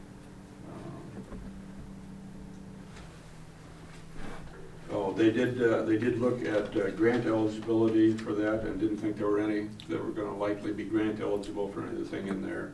Oh, they did. Uh, they did look at uh, grant eligibility for that, and didn't think there were any that were going to likely be grant eligible for anything in there.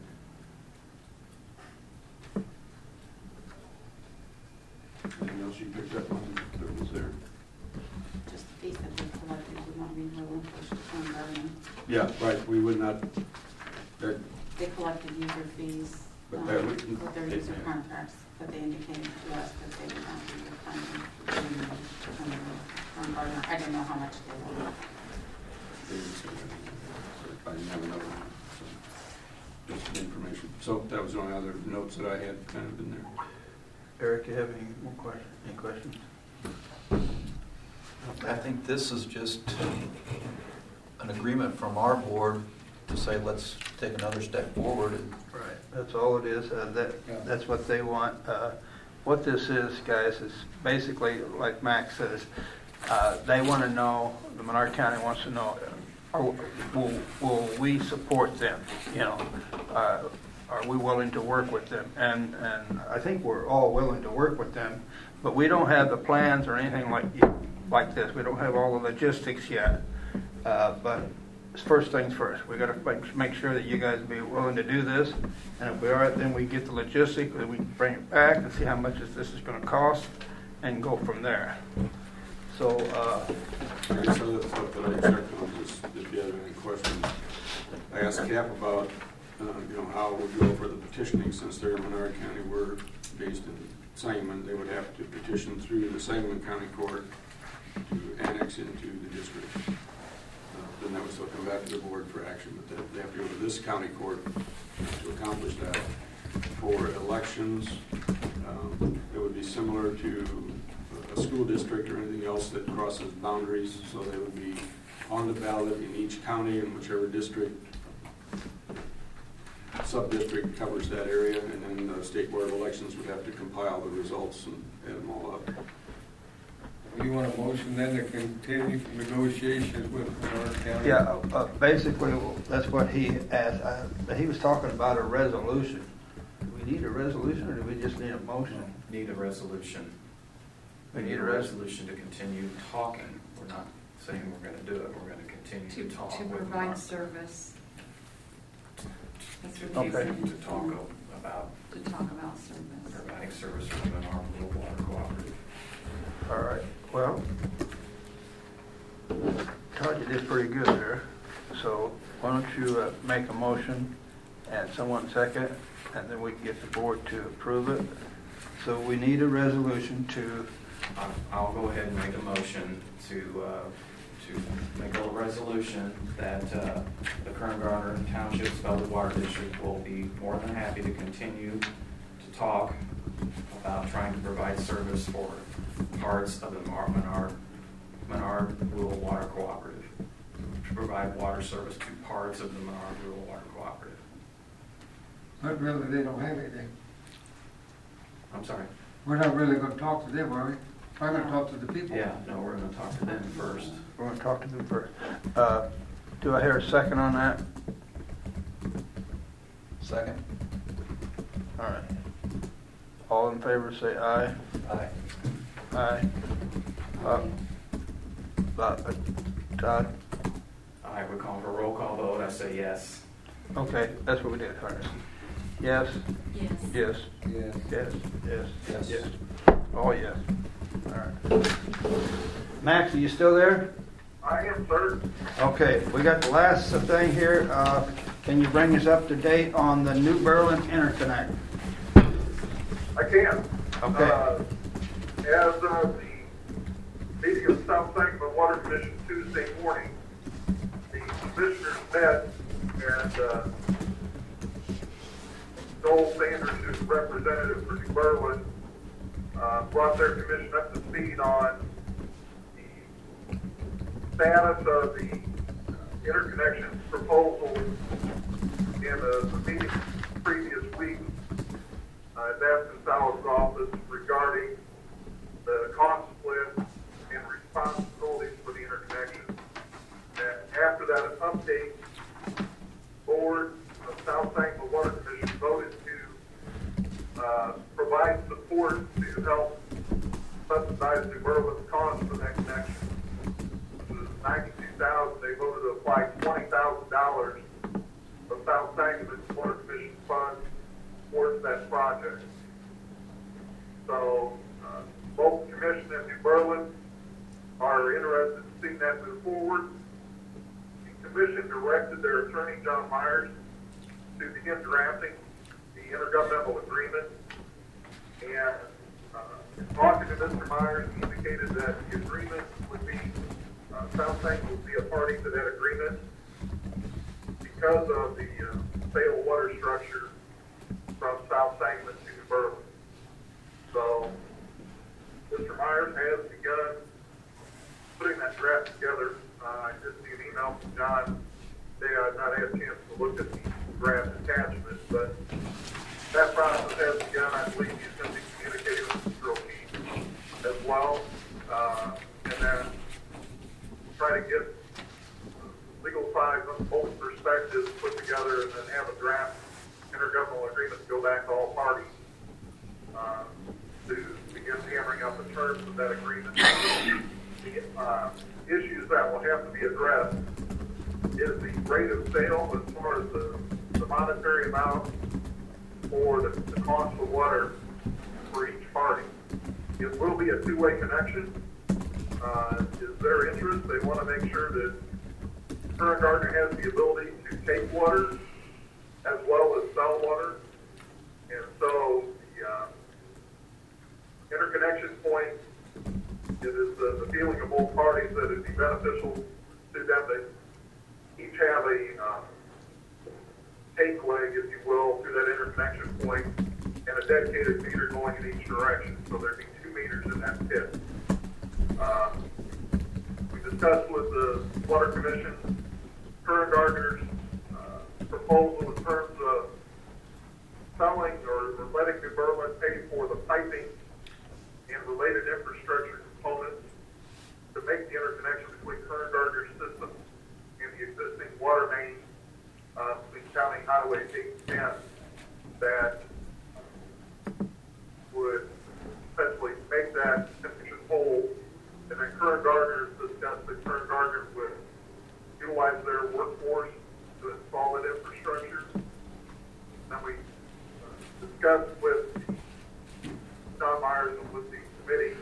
Anything else you picked up on that was there? Just the fees that they collected would not be relinquished from government. Yeah, right. We would not. That, They collected user fees But um, that would- with their user yeah. contracts, but they indicated to us that they would not be refunding from from Gardner. I don't know how much they will. they didn't say that. So I didn't have another one. So just information. So that was the only other notes that I had kind of in there. Eric, you have any more questions? Any questions? I think this is just an agreement from our board to say, let's take another step forward. And Right. That's all it is. Uh, that Yeah. that's what they want. Uh, what this is, guys, is basically like Max says. Uh, they want to know. The Menard County wants to know. Are, will will we support them? You know, uh, are we willing to work with them? And and I think we're all willing to work with them, but we don't have the plans or anything like like this. We don't have all the logistics yet. Uh, but first things first, we got to make, make sure that you guys be willing to do this, and if we are, then we get the logistics, and we bring it back and see how much this is going to cost, and go from there. So, uh, I guess other stuff that I checked on is if you have any questions. I asked Cap about, uh, you know, how we go for the petitioning since they're in Menard County. We're based in Sangamon. They would have to petition through the Sangamon County Court to annex into the district. Then that would still come back to the board for action, but they, they have to go to this county court to accomplish that. For elections, um, it would be similar to a school district or anything else that crosses boundaries, so they would be on the ballot in each county in whichever district, sub-district covers that area, and then the State Board of Elections would have to compile the results and add them all up. You want a motion then to continue negotiations with Menard County? Yeah, uh, basically, that's what he asked. Uh, he was talking about a resolution. Do we need a resolution, or do we just need a motion? Need a resolution. We We need a resolution to continue talking. We're not saying we're gonna do it, we're gonna continue To, to talk. to with provide Menard. service. That's To what he Okay. said. to talk o- about To talk about service. providing service for the Menard Rural Water Cooperative. All right, well, Todd, you did pretty good there. So why don't you uh, make a motion and someone second, and then we can get the board to approve it. So we need a resolution to, I'll- I'll go ahead and make a motion to, uh, to make a resolution that uh, the Kern Gardner Township Spellwood Water District will be more than happy to continue to talk about trying to provide service for parts of the Menard, Menard, Menard Rural Water Cooperative, to provide water service to parts of the Menard Rural Water Cooperative. But really, they don't have anything. I'm sorry. We're not really gonna talk to them, are we? We're gonna talk to the people. Yeah, no, we're going to talk to them first. we're going to talk to them first. Uh, Do I hear a second on that? Second. All right. All in favor, say aye. Aye. Aye. Uh, uh, Todd? Aye, we're calling for a roll call vote. I say yes. Okay, that's what we did, all right. Yes? Yes. Yes. Yes. Yes, yes, Yes. yes. Oh, yes. All right. Max, are you still there? I am, sir. Okay, we got the last thing here. Uh, Can you bring us up to date on the New Berlin interconnect? I can. Okay. Uh, as of the meeting of the South Sangamon Water Commission Tuesday morning, the commissioners met, and uh, Joel Sanders, who's representative for New Berlin, uh, brought their commission up to speed on the status of the interconnection proposal in the, the meeting previous week. Uh, that's in Sal's office regarding the cost split and responsibilities for the interconnection. And after that update, board of South Sangamon Water Commission voted to uh, provide support to help subsidize New Berlin's cost for that connection. This is ninety-two thousand dollars. They voted to apply twenty thousand dollars of South Sangamon Water Commission funds towards that project. So uh, both the Commission and New Berlin are interested in seeing that move forward. The Commission directed their attorney, John Myers, to begin drafting the intergovernmental agreement. And uh, in talking to Mister Myers, he indicated that the agreement would be, uh, South Sangamon would be a party to that agreement because of the uh, sale water structure from South Sangamon to New Berlin. So Mister Myers has begun putting that draft together. Uh, I did see an email from John today. I've not had a chance to look at the draft attachment, but that process has begun. I believe he's going to be communicating with Mister O'Keefe as well, uh, and then try to get legal sides on both perspectives put together, and then have a draft intergovernmental agreement to go back to all parties uh, to begin hammering out the terms of that agreement. The uh, issues that will have to be addressed is the rate of sale as far as the, the monetary amount or the, the cost of water for each party. It will be a two-way connection. Uh, is their interest. They want to make sure that Kern Gardner has the ability to take water as well as sell water. And so the uh, interconnection point, it is the, the feeling of both parties that it would be beneficial to them to each have a uh, take leg, if you will, to that interconnection point and a dedicated meter going in each direction. So there'd be two meters in that pit. Uh, we discussed with the Water Commission Kern Gardner's uh, proposal in terms of selling or, or letting New Berlin pay for the piping and related infrastructure components to make the interconnection between Kern Gardner system and the existing water main uh, between County Highway eight ten that would essentially make that connection whole. And then Kern Gardner discussed that Kern Gardner would utilize their workforce to install that infrastructure. Then we uh, discussed with John Myers and with the committee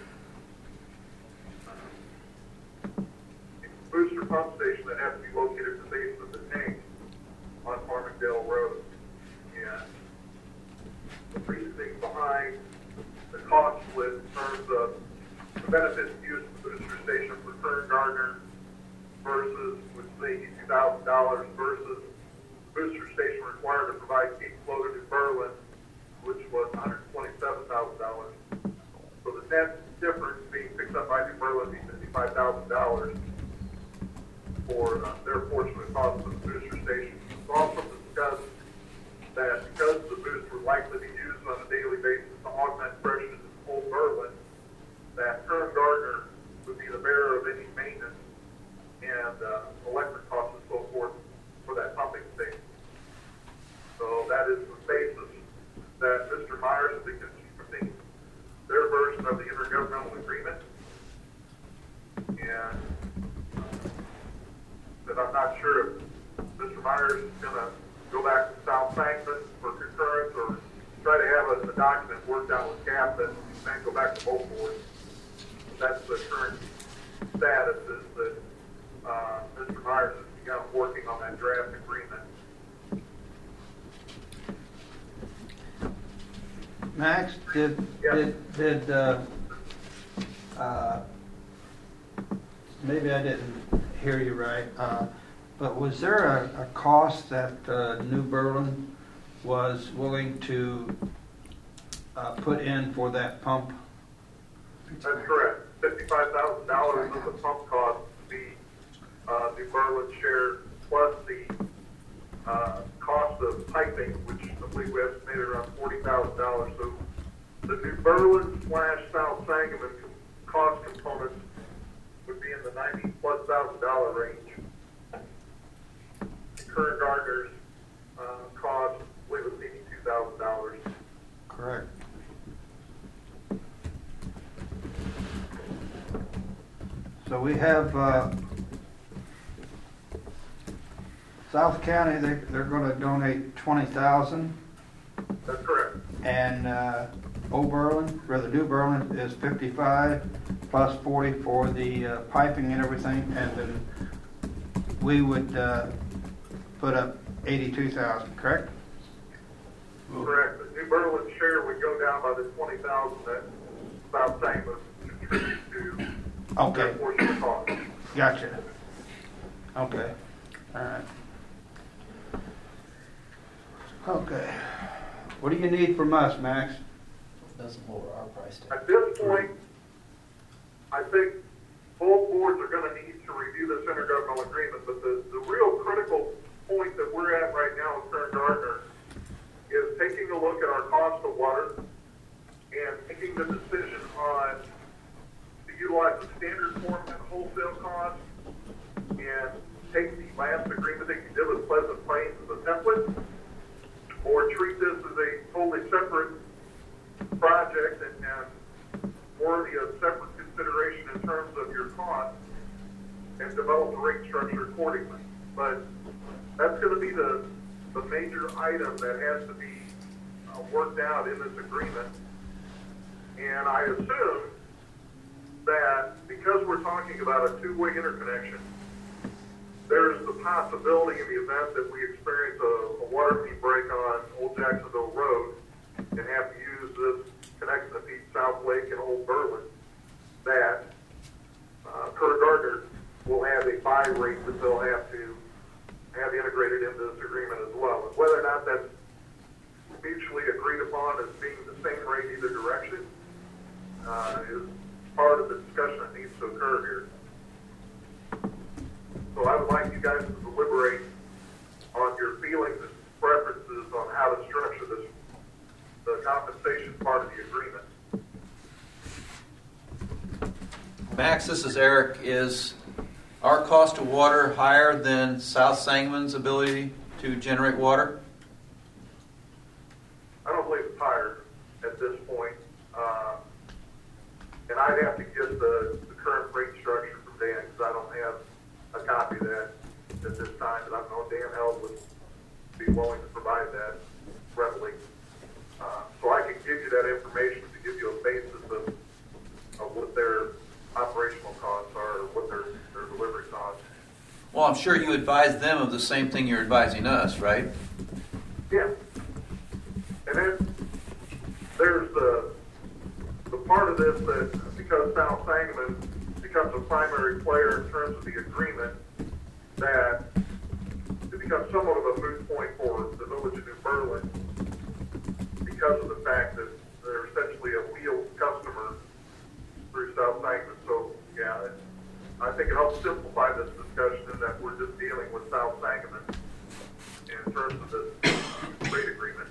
uh, a booster pump station that has to be located at the base of the tank on Farmingdale Road. And the reasoning behind the cost split in terms of the benefits to use the booster station for Kern Gardner versus, which is eighty-two thousand dollars, versus the booster station required to provide peak floated in Berlin, which was one hundred twenty-seven thousand dollars. So the net difference being picked up by New Berlin would be fifty-five thousand dollars for uh, their portion of the cost of the booster station. It's also discussed that because the boost would likely be used on a daily basis to augment pressure in Old Berlin, that Kern Gardner would be the bearer of any maintenance and uh, electric costs and so forth for that pumping station. So that is the basis that Mister Myers is constructing their version of the intergovernmental agreement. And uh, that I'm not sure if Mister Myers is going to go back to South Sangamon for concurrence or try to have a, a document worked out with C A P and then go back to both boards. That's the current status, is that uh, Mister Myers has begun working on that draft agreement. Max, did, Yes. did, did, uh, uh, maybe I didn't hear you right, uh, but was there a, a cost that uh, New Berlin was willing to uh, put in for that pump? That's correct. Fifty-five thousand dollars of the pump cost would be uh, New Berlin's share, plus the uh, cost of piping, which I believe we estimated around forty thousand dollars. So the New Berlin slash South Sangamon cost components would be in the ninety plus thousand dollar range. The Kern Gardner's uh, cost, I believe, was eighty-two thousand dollars. Correct. So we have uh, South County, they, they're going to donate twenty thousand dollars. That's correct. And uh, Old Berlin, or the New Berlin, is fifty-five plus forty for the uh, piping and everything, and then we would uh, put up eighty-two thousand dollars, correct? Correct. The New Berlin share would go down by the twenty thousand that South Sangamon contributes to Okay. their portion of the cost. Gotcha. Okay. All right. Okay. What do you need from us, Max? Doesn't lower our price tag. At this point, I think both boards are going to need to review this intergovernmental agreement, but the, the real critical point that we're at right now with Kern Gardner is taking a look at our cost of water and making the decision on to utilize the standard form and wholesale cost and take the last agreement that you did with Pleasant Plains as a template, or treat this as a totally separate project and, and worthy of separate consideration in terms of your cost and develop the rate structure accordingly. But that's going to be the, the major item that has to be uh, worked out in this agreement. And I assume that because we're talking about a two-way interconnection, there's the possibility in the event that we experience a, a water main break on Old Jacksonville Road and have to use this connection to feed South Lake and Old Berlin, that uh, Kern Gardner will have a buy rate that they'll have to have integrated into this agreement as well. And whether or not that's mutually agreed upon as being the same rate either direction uh, is part of the discussion that needs to occur here. So I would like you guys to deliberate on your feelings and preferences on how to structure this, the compensation part of the agreement. Max, this is Eric. Is our cost of water higher than South Sangamon's ability to generate water? I don't believe it's higher at this point. Uh, and I'd have to get the, the current rate structure from Dan because I don't have a copy of that at this time. But I know Dan Held would be willing to provide that readily. Uh, so I can give you that information to give you a basis of, of what their operational costs are, or what their, their delivery costs. Well, I'm sure you advise them of the same thing you're advising us, right? Yeah. And then there's the, the part of this that because South Sangamon becomes a primary player in terms of the agreement, that it becomes somewhat of a moot point for the village of New Berlin because of the fact that they're essentially a wheeled customer through South Sangamon. So, yeah, it, I think it helps simplify this discussion in that we're just dealing with South Sangamon in terms of this rate agreement.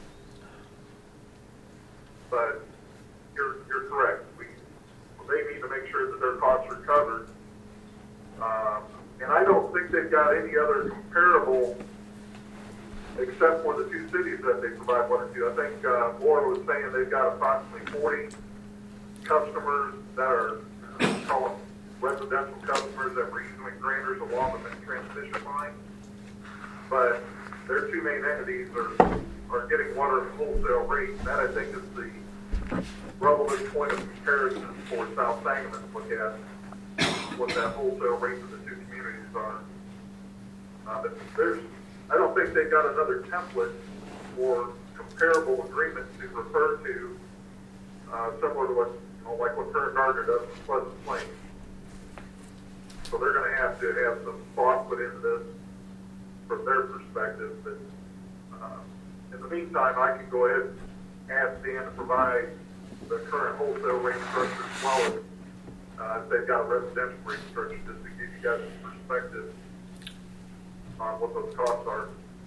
But you're, you're correct. We, they need to make sure that their costs are covered. Um, and I don't think they've got any other comparable except for the two cities that they provide water to. I think uh, Laura was saying they've got approximately forty customers that are, uh, call them residential customers that were using granders along the transmission line. But their two main entities are, are getting water at wholesale rate. That, I think, is the relevant point of comparison for South Sangamon to look at what that wholesale rate of the two communities are. Uh, but there's, I don't think they've got another template or comparable agreement to refer to, uh, similar to what, you know, like what Kern Gardner does with Pleasant Plains. So they're going to have to have some thought put into this from their perspective. But uh, in the meantime, I can go ahead and ask Dan to provide the current wholesale rate structure as well as uh, if they've got a residential rate structure, just to give you guys some perspective on what those costs are.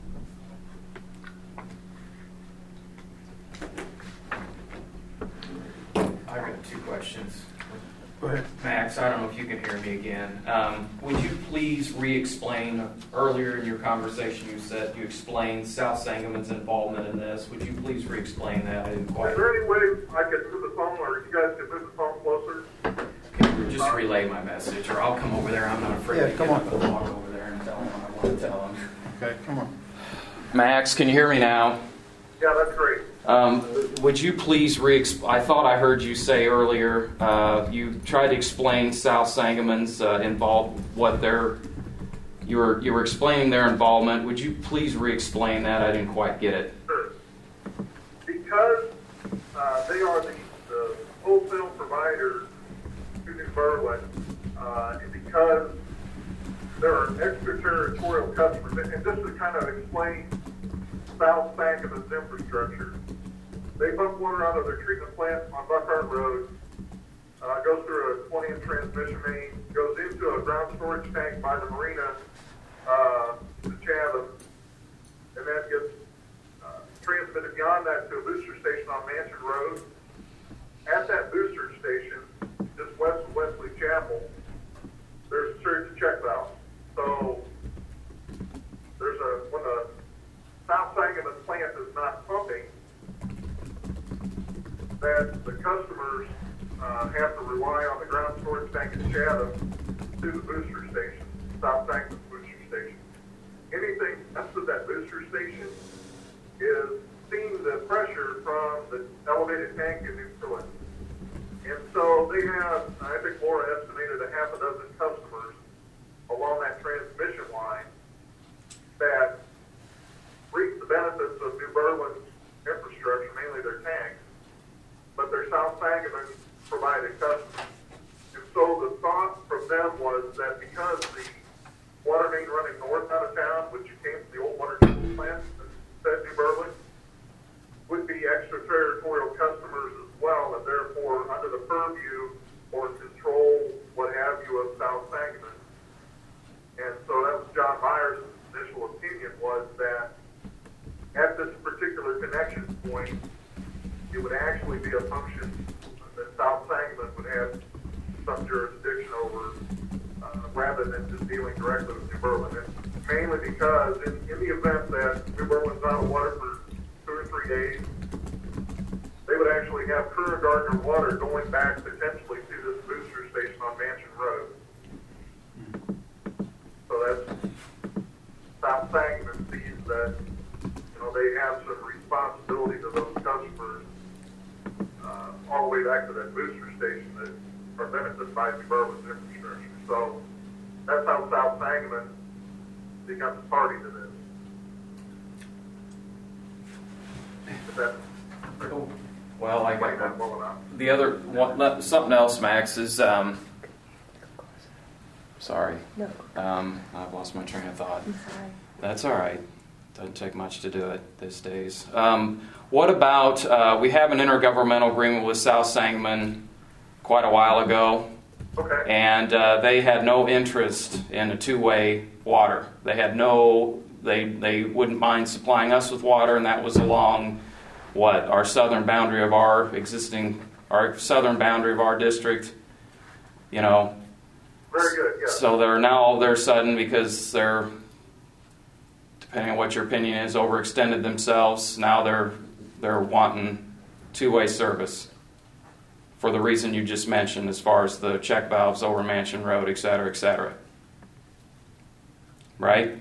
I've got two questions. Go ahead. Max, I don't know if you can hear me again. Um, would you please re-explain, earlier in your conversation you said you explained South Sangamon's involvement in this. Would you please re-explain that? I didn't quite... Is there any way I could move the phone, or you guys could move the phone closer? Okay, just relay my message, or I'll come over there. I'm not afraid Yeah, to come get on. up and walk over there and tell them what I want to tell them. Okay, come on. Max, can you hear me now? Yeah, that's great. Um, would you please re I thought I heard you say earlier, uh, you tried to explain South Sangamon's uh, involved, what their, you were, you were explaining their involvement. Would you please re-explain that? I didn't quite get it. Sure. Because uh, they are the, the wholesale provider to New Berlin, uh, and because there are extraterritorial customers, and just to kind of explain South Sangamon's infrastructure, they pump water out of their treatment plant on Buckhart Road, uh, goes through a twenty inch transmission main, goes into a ground storage tank by the marina, uh, to Chatham, and then gets uh, transmitted beyond that to a booster station on Mansion Road. At that booster station, just west of Wesley Chapel, there's a surge check valve. So there's a, when the South Sangamon plant is not pumping, that the customers uh, have to rely on the ground storage tank in Chatham to the booster station, South Sangamon booster station. Anything left of that booster station is seeing the pressure from the elevated tank in New Berlin. And so they have, I think Laura estimated a half a dozen customers along that transmission line that reap the benefits of New Berlin's infrastructure, mainly their tanks, but their South Sangamon provided customers. And so the thought from them was that because the water main running north out of town, which came from the old water treatment plant at New Berlin, would be extraterritorial customers as well, and therefore under the purview or control, what have you, of South Sangamon. And so that was John Myers' initial opinion, was that at this particular connection point, it would actually be a function that South Sangamon would have some jurisdiction over, uh, rather than just dealing directly with New Berlin. And mainly because in, in the event that New Berlin's out of water for two or three days, they would actually have Kerr and Gardner water going back potentially to this booster station on Mansion Road. So that's South Sangamon sees that, you know, they have some responsibility to those customers uh, all the way back to that booster station that are benefited by New Berlin's infrastructure. So that's how South Sangamon becomes a party to this. Is that Cool. Well, I explain that got well enough? the other one, something else, Max, is um, sorry. No. Um, I've lost my train of thought. I'm sorry. That's all right. Doesn't take much to do it these days. Um, what about, uh, we have an intergovernmental agreement with South Sangamon quite a while ago, Okay. and uh, they had no interest in a two-way water. They had no, they, they wouldn't mind supplying us with water, and that was along, what, our southern boundary of our existing, our southern boundary of our district, you know. Very good, yeah. So they're now all of a sudden, because they're, depending on what your opinion is, overextended themselves. Now they're they're wanting two-way service for the reason you just mentioned, as far as the check valves over Mansion Road, et cetera, et cetera. Right?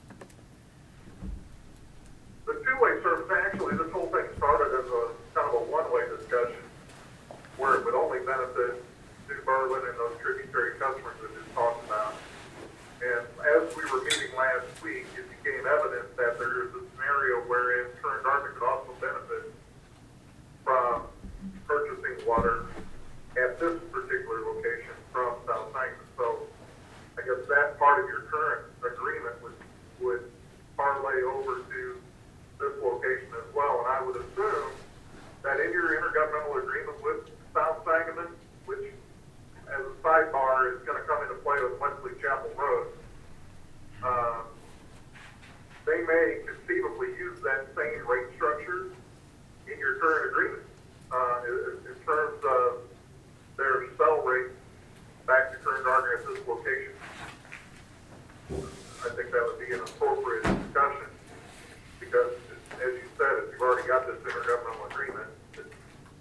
The two-way service, actually, this whole thing started as a kind of a one-way discussion where it would only benefit New Berlin and those tributary customers that we talked about. And as we were meeting last week, it became evident that there is a scenario wherein Kerr and Gardner could also benefit from purchasing water at this particular location from South Sangamon. So I guess that part of your current agreement would, would parlay over to this location as well. And I would assume that in your intergovernmental agreement with South Sangamon, which as a sidebar is going to come into play with Wesley Chapel Road, uh, they may conceivably use that same rate structure in your current agreement uh, in, in terms of their sell rate back to Kerr and Gardner at this location. I think that would be an appropriate discussion because, as you said, if you've already got this intergovernmental agreement, it,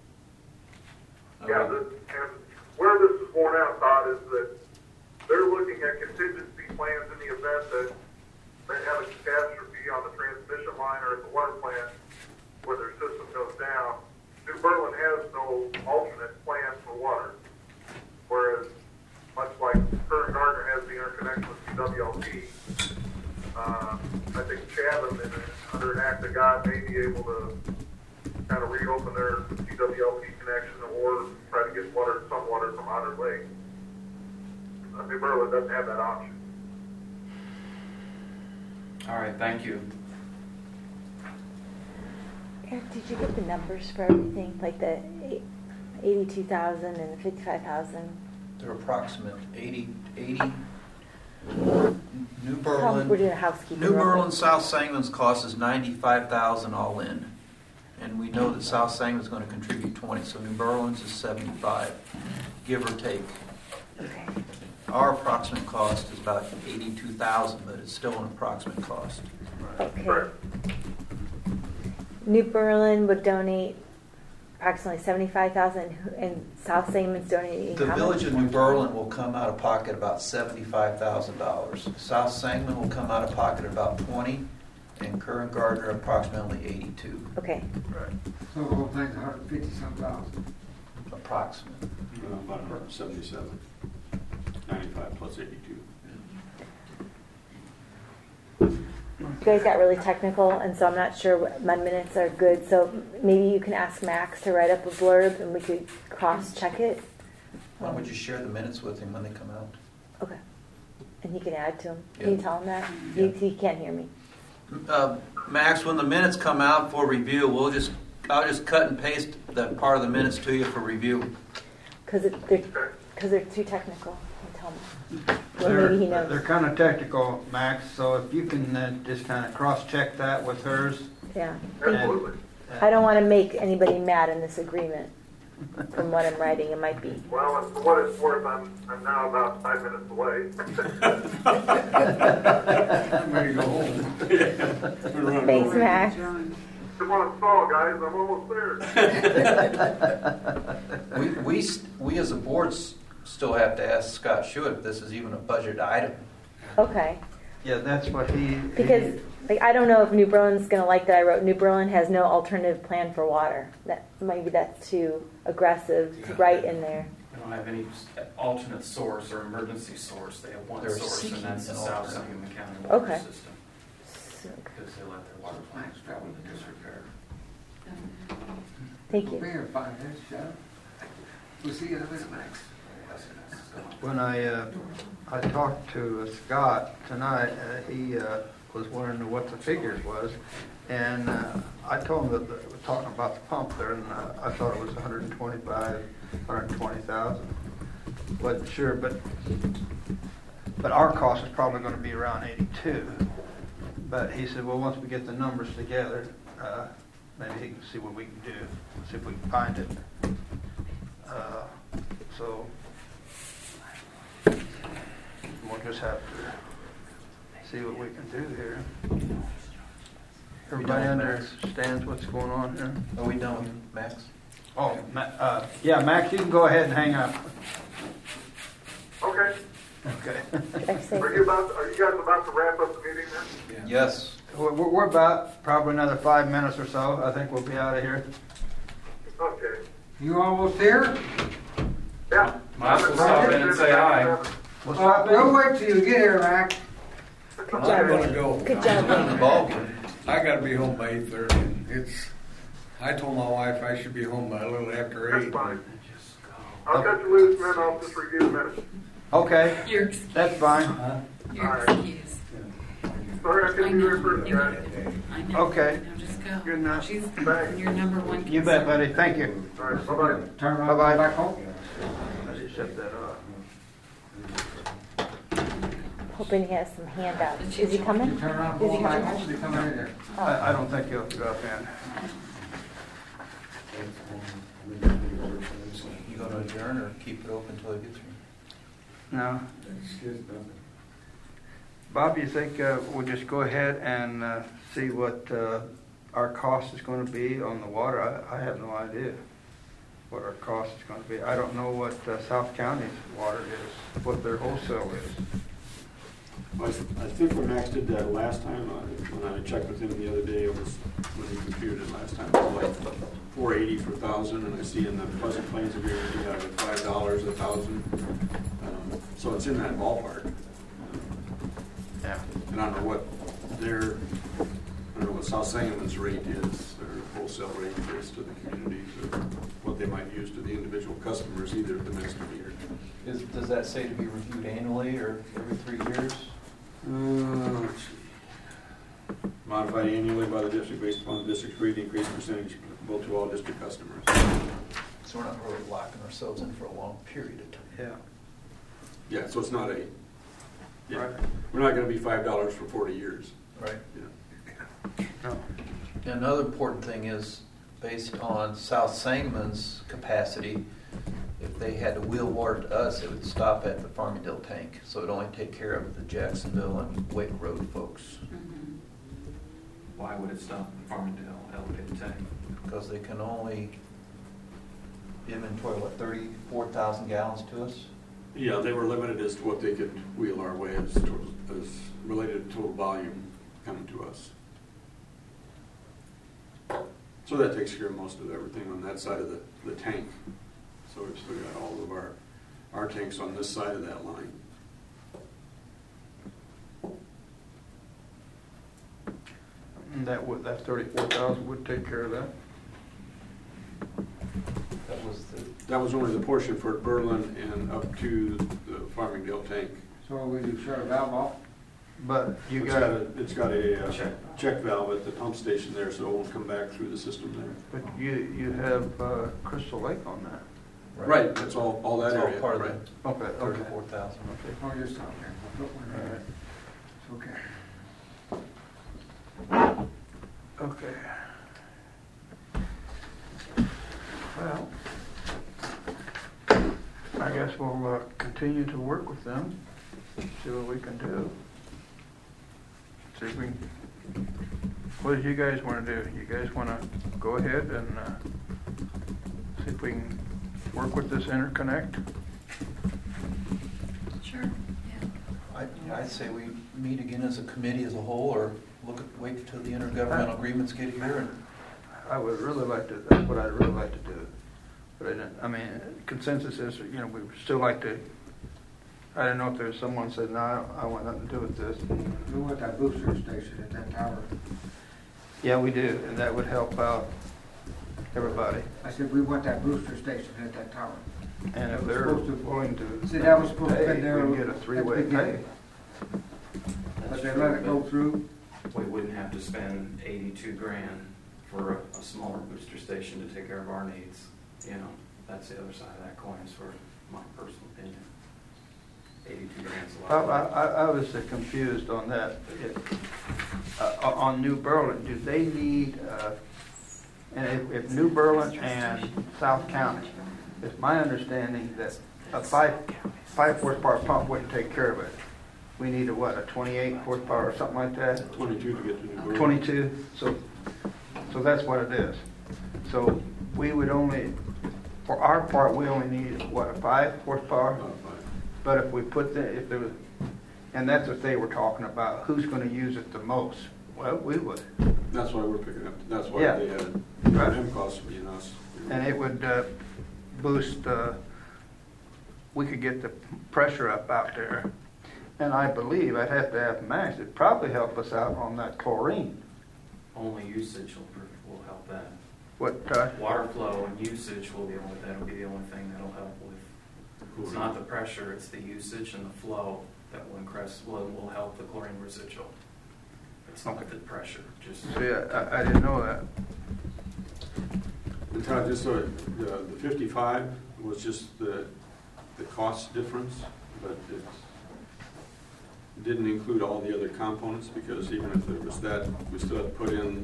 yeah, this, and where this is borne out, Todd, is that they're looking at contingency plans in the event that they have a catastrophe on the transmission line or at the water plant where their system goes down. New Berlin has no alternate plan for water, whereas much like Kerr and Gardner has the interconnection with C W L P, uh, I think Chatham, in, under an act of God, may be able to kind of reopen their C W L P connection or try to get water, some water from Otter Lake. Uh, New Berlin doesn't have that option. All right, thank you. Eric, did you get the numbers for everything, like the eighty-two thousand and the fifty-five thousand? They're approximate eighty, eighty. New How- Berlin. We're doing a housekeeping. New real Berlin, quick. South Sangamon's cost is ninety-five thousand all in. And we know that South Sangamon's going to contribute twenty, so New Berlin's is seventy-five, give or take. Okay. Our approximate cost is about eighty-two thousand, but it's still an approximate cost. Okay. New Berlin would donate approximately seventy-five thousand, and South Sangamon's donating The how village much? of New Berlin will come out of pocket about seventy-five thousand dollars. South Sangamon will come out of pocket about twenty, and Kerr and Gardner approximately eighty-two. Okay. Right. So the whole thing's one hundred fifty some thousand. Approximate. Uh, about one hundred seventy-seven. ninety-five plus eighty-two. You guys got really technical, and so I'm not sure what, my minutes are good. So maybe you can ask Max to write up a blurb, and we could cross-check it. Why don't we just share the minutes with him when they come out? Okay. And he can add to them. Yeah. Can you tell him that? Yeah. He, he can't hear me. Uh, Max, when the minutes come out for review, we'll just I'll just cut and paste that part of the minutes to you for review. Because they're, cause they're too technical. You tell him. Well, They're, maybe he knows. they're kind of technical, Max, so if you can uh, just kind of cross-check that with hers. Yeah. Absolutely. I don't want to make anybody mad in this agreement. From what I'm writing, it might be. Well, and for what it's worth, I'm, I'm now about five minutes away. I'm ready to go home. Thanks, Max. Come on, stall, guys, I'm almost there. We, we, st- we as a board s- still have to ask Scott Schuett if this is even a budget item. Okay. Yeah, that's what he. Because he, like I don't know if New Berlin's going to like that I wrote New Berlin has no alternative plan for water. That maybe that's too aggressive to write in there. They don't have any s- alternate source or emergency source. They have one They're source, and seeking that's the an South alternate. Sangamon County water Okay. system. Because they let their water plants go into disrepair. Thank you. We're here five minutes, Joe. We'll see you in a minute, Max. when I uh, I talked to uh, Scott tonight, uh, he uh, was wondering what the figures was, and uh, I told him that the, we're talking about the pump there, and uh, I thought it was one hundred twenty-five, one hundred twenty thousand. Wasn't sure, but but our cost is probably going to be around eighty-two. But he said, well, once we get the numbers together, uh, maybe he can see what we can do, see if we can find it. Uh, so we'll just have to see what we can do here. Everybody understands what's going on here? Are we done with Max? Oh, Ma- uh, yeah, Max, you can go ahead and hang up. Okay. Okay. Are you about, are you guys about to wrap up the meeting then? Yes. We're, we're about probably another five minutes or so. I think we'll be out of here. Okay. You almost here? Yeah. Might as well stop in and say hi. What's Uh, up, we'll wait till you get here, Mac. Good I job. gotta go. Good job. The ball game. I gotta be home by eight thirty. It's, I told my wife I should be home by a little after That's eight. fine. I'll cut you loose, man. I'll just review the minutes. Okay, You're excused. that's fine. You're All right. excused. Sorry I I couldn't be there know. for the You're guys. good. I know. Okay. Now just go. Good enough. She's Thanks. your number one. You bet, concern. buddy. Thank you. All right, bye-bye. Turn around, Bye-bye. go back home. Let's just shut that off. Hoping he has some handouts. Is he coming? You turn around, Is he go back coming? home, you come in there. Oh. I, I don't think he'll drop in. You gonna adjourn or keep it open until he gets here? No. Bob, you think uh, we'll just go ahead and uh, see what uh, our cost is going to be on the water? I, I have no idea what our cost is going to be. I don't know what uh, South County's water is, what their wholesale is. I I think when Max did that last time, uh, when I checked with him the other day, it was, when he computed it last time, it was like four eighty per thousand, and I see in the Pleasant Plains agreement, you have it five dollars a thousand. Um, So it's in that ballpark. Yeah. And I don't know what their, I don't know what South Sangamon's rate is, their wholesale rate is to the communities, or what they might use to the individual customers, either at the master meter. Is, does that say to be reviewed annually or every three years? Uh, let's see. Modified annually by the district based upon the district's rate increase percentage applicable to all district customers. So we're not really locking ourselves in for a long period of time. Yeah. Yeah, so it's not a, yeah, Right. we're not gonna be five dollars for forty years. Right. Yeah. No. Another important thing is, based on South Sangamon's capacity, if they had to wheel water to us, it would stop at the Farmingdale tank. So it'd only take care of the Jacksonville and Wake Road folks. Mhm. Why would it stop in Farmingdale elevated tank? Because they can only inventory, what, thirty-four thousand gallons to us? Yeah, they were limited as to what they could wheel our way as, towards- as related to total volume coming to us. So that takes care of most of everything on that side of the, the tank. So we've still got all of our, our tanks on this side of that line. And that would, that thirty-four thousand would take care of that. That was the, That was only the portion for Berlin and up to the Farmingdale tank. So we do shut a valve off? But you It's got, got a, it's got a uh, Check. check valve at the pump station there, so it won't come back through the system there. but you, you have uh, Crystal Lake on that. Right, that's all, all that It's all area, part of right. the Okay, okay. thirty-four thousand. Okay. Oh, you're stop here. Put one All there. right. It's okay. Okay. Well, we'll uh, continue to work with them, see what we can do. See if we can, what do you guys want to do? You guys want to go ahead and uh, see if we can work with this interconnect? Sure, yeah. I, I'd say we meet again as a committee as a whole, or look at, wait until the intergovernmental agreements get here. And I would really like to, that's what I'd really like to do. But I didn't, I mean, consensus is, you know, we would still like to, I don't know if there's someone said, no, I don't- I want nothing to do with this. We want that booster station at that tower. Yeah, we do, and that would help out everybody. I said, we want that booster station at that tower. And if That was they're supposed to- willing to See, that was supposed to pay, be there we can get a at the three-way beginning. pay. But they let it go through. We wouldn't have to spend eighty-two grand for a, a smaller booster station to take care of our needs. You know, that's the other side of that coin, is for my personal opinion. eighty-two grand's a I, lot. I, I was confused on that. It- uh, on New Berlin, do they need, uh, and if, if New Berlin and South County, it's my understanding that a five, five horsepower pump wouldn't take care of it. We need a what, a twenty-eight horsepower or something like that? Twenty-two to get to New Berlin. twenty-two, so, so that's what it is. So we would only, for our part, we only need, what, a five horsepower? About five. But if we put the, if there was, and that's what they were talking about, who's gonna use it the most? Well, we would. That's why we're picking up, that's why Yeah. they had, Right. them costs being us. And it would uh, boost, uh, we could get the pressure up out there. And I believe, I'd have to ask Max, it'd probably help us out on that chlorine. Only usage will, will help that. What, uh, Water flow and usage will be only, that'll be the only thing that'll help with. It's not the pressure, it's the usage and the flow that will increase, will, will help the chlorine residual. It's not Okay. the pressure, just. see, I, I didn't know that. And Todd, just so, the, the fifty-five was just the, the cost difference, but it didn't include all the other components, because even if there was that, we still had to put in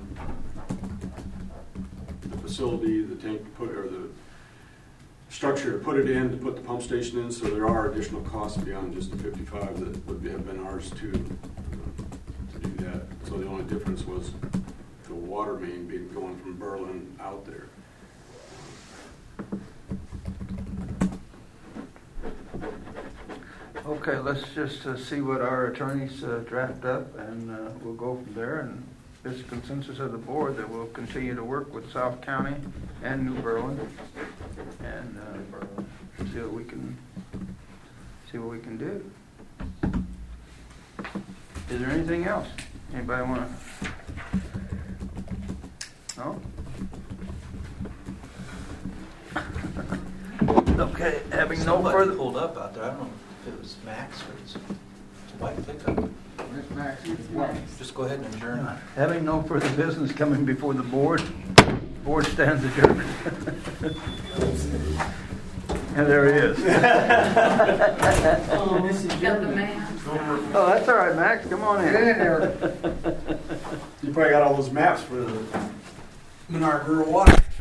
the facility, the tank to put, or the structure to put it in, to put the pump station in, so there are additional costs beyond just the fifty-five that would be- have been ours too, uh, to do that. So the only difference was the water main being going from Berlin out there. Okay, let's just uh, see what our attorneys uh, draft up, and uh, we'll go from there. And this consensus of the board that we'll continue to work with South County and New Berlin, and uh, see what we can see what we can do. Is there anything else? Anybody want to? No. Okay, having no somebody further. pulled up out there. I don't know if it was Max or it's, it's a white pickup. Miss Max, it's Max. Just go ahead and adjourn. Having no further business coming before the board, board stands adjourned. And there he is. Oh, got the man. Oh, that's all right, Max. Come on in. Get in there. You probably got all those maps for the Menard Rural Water.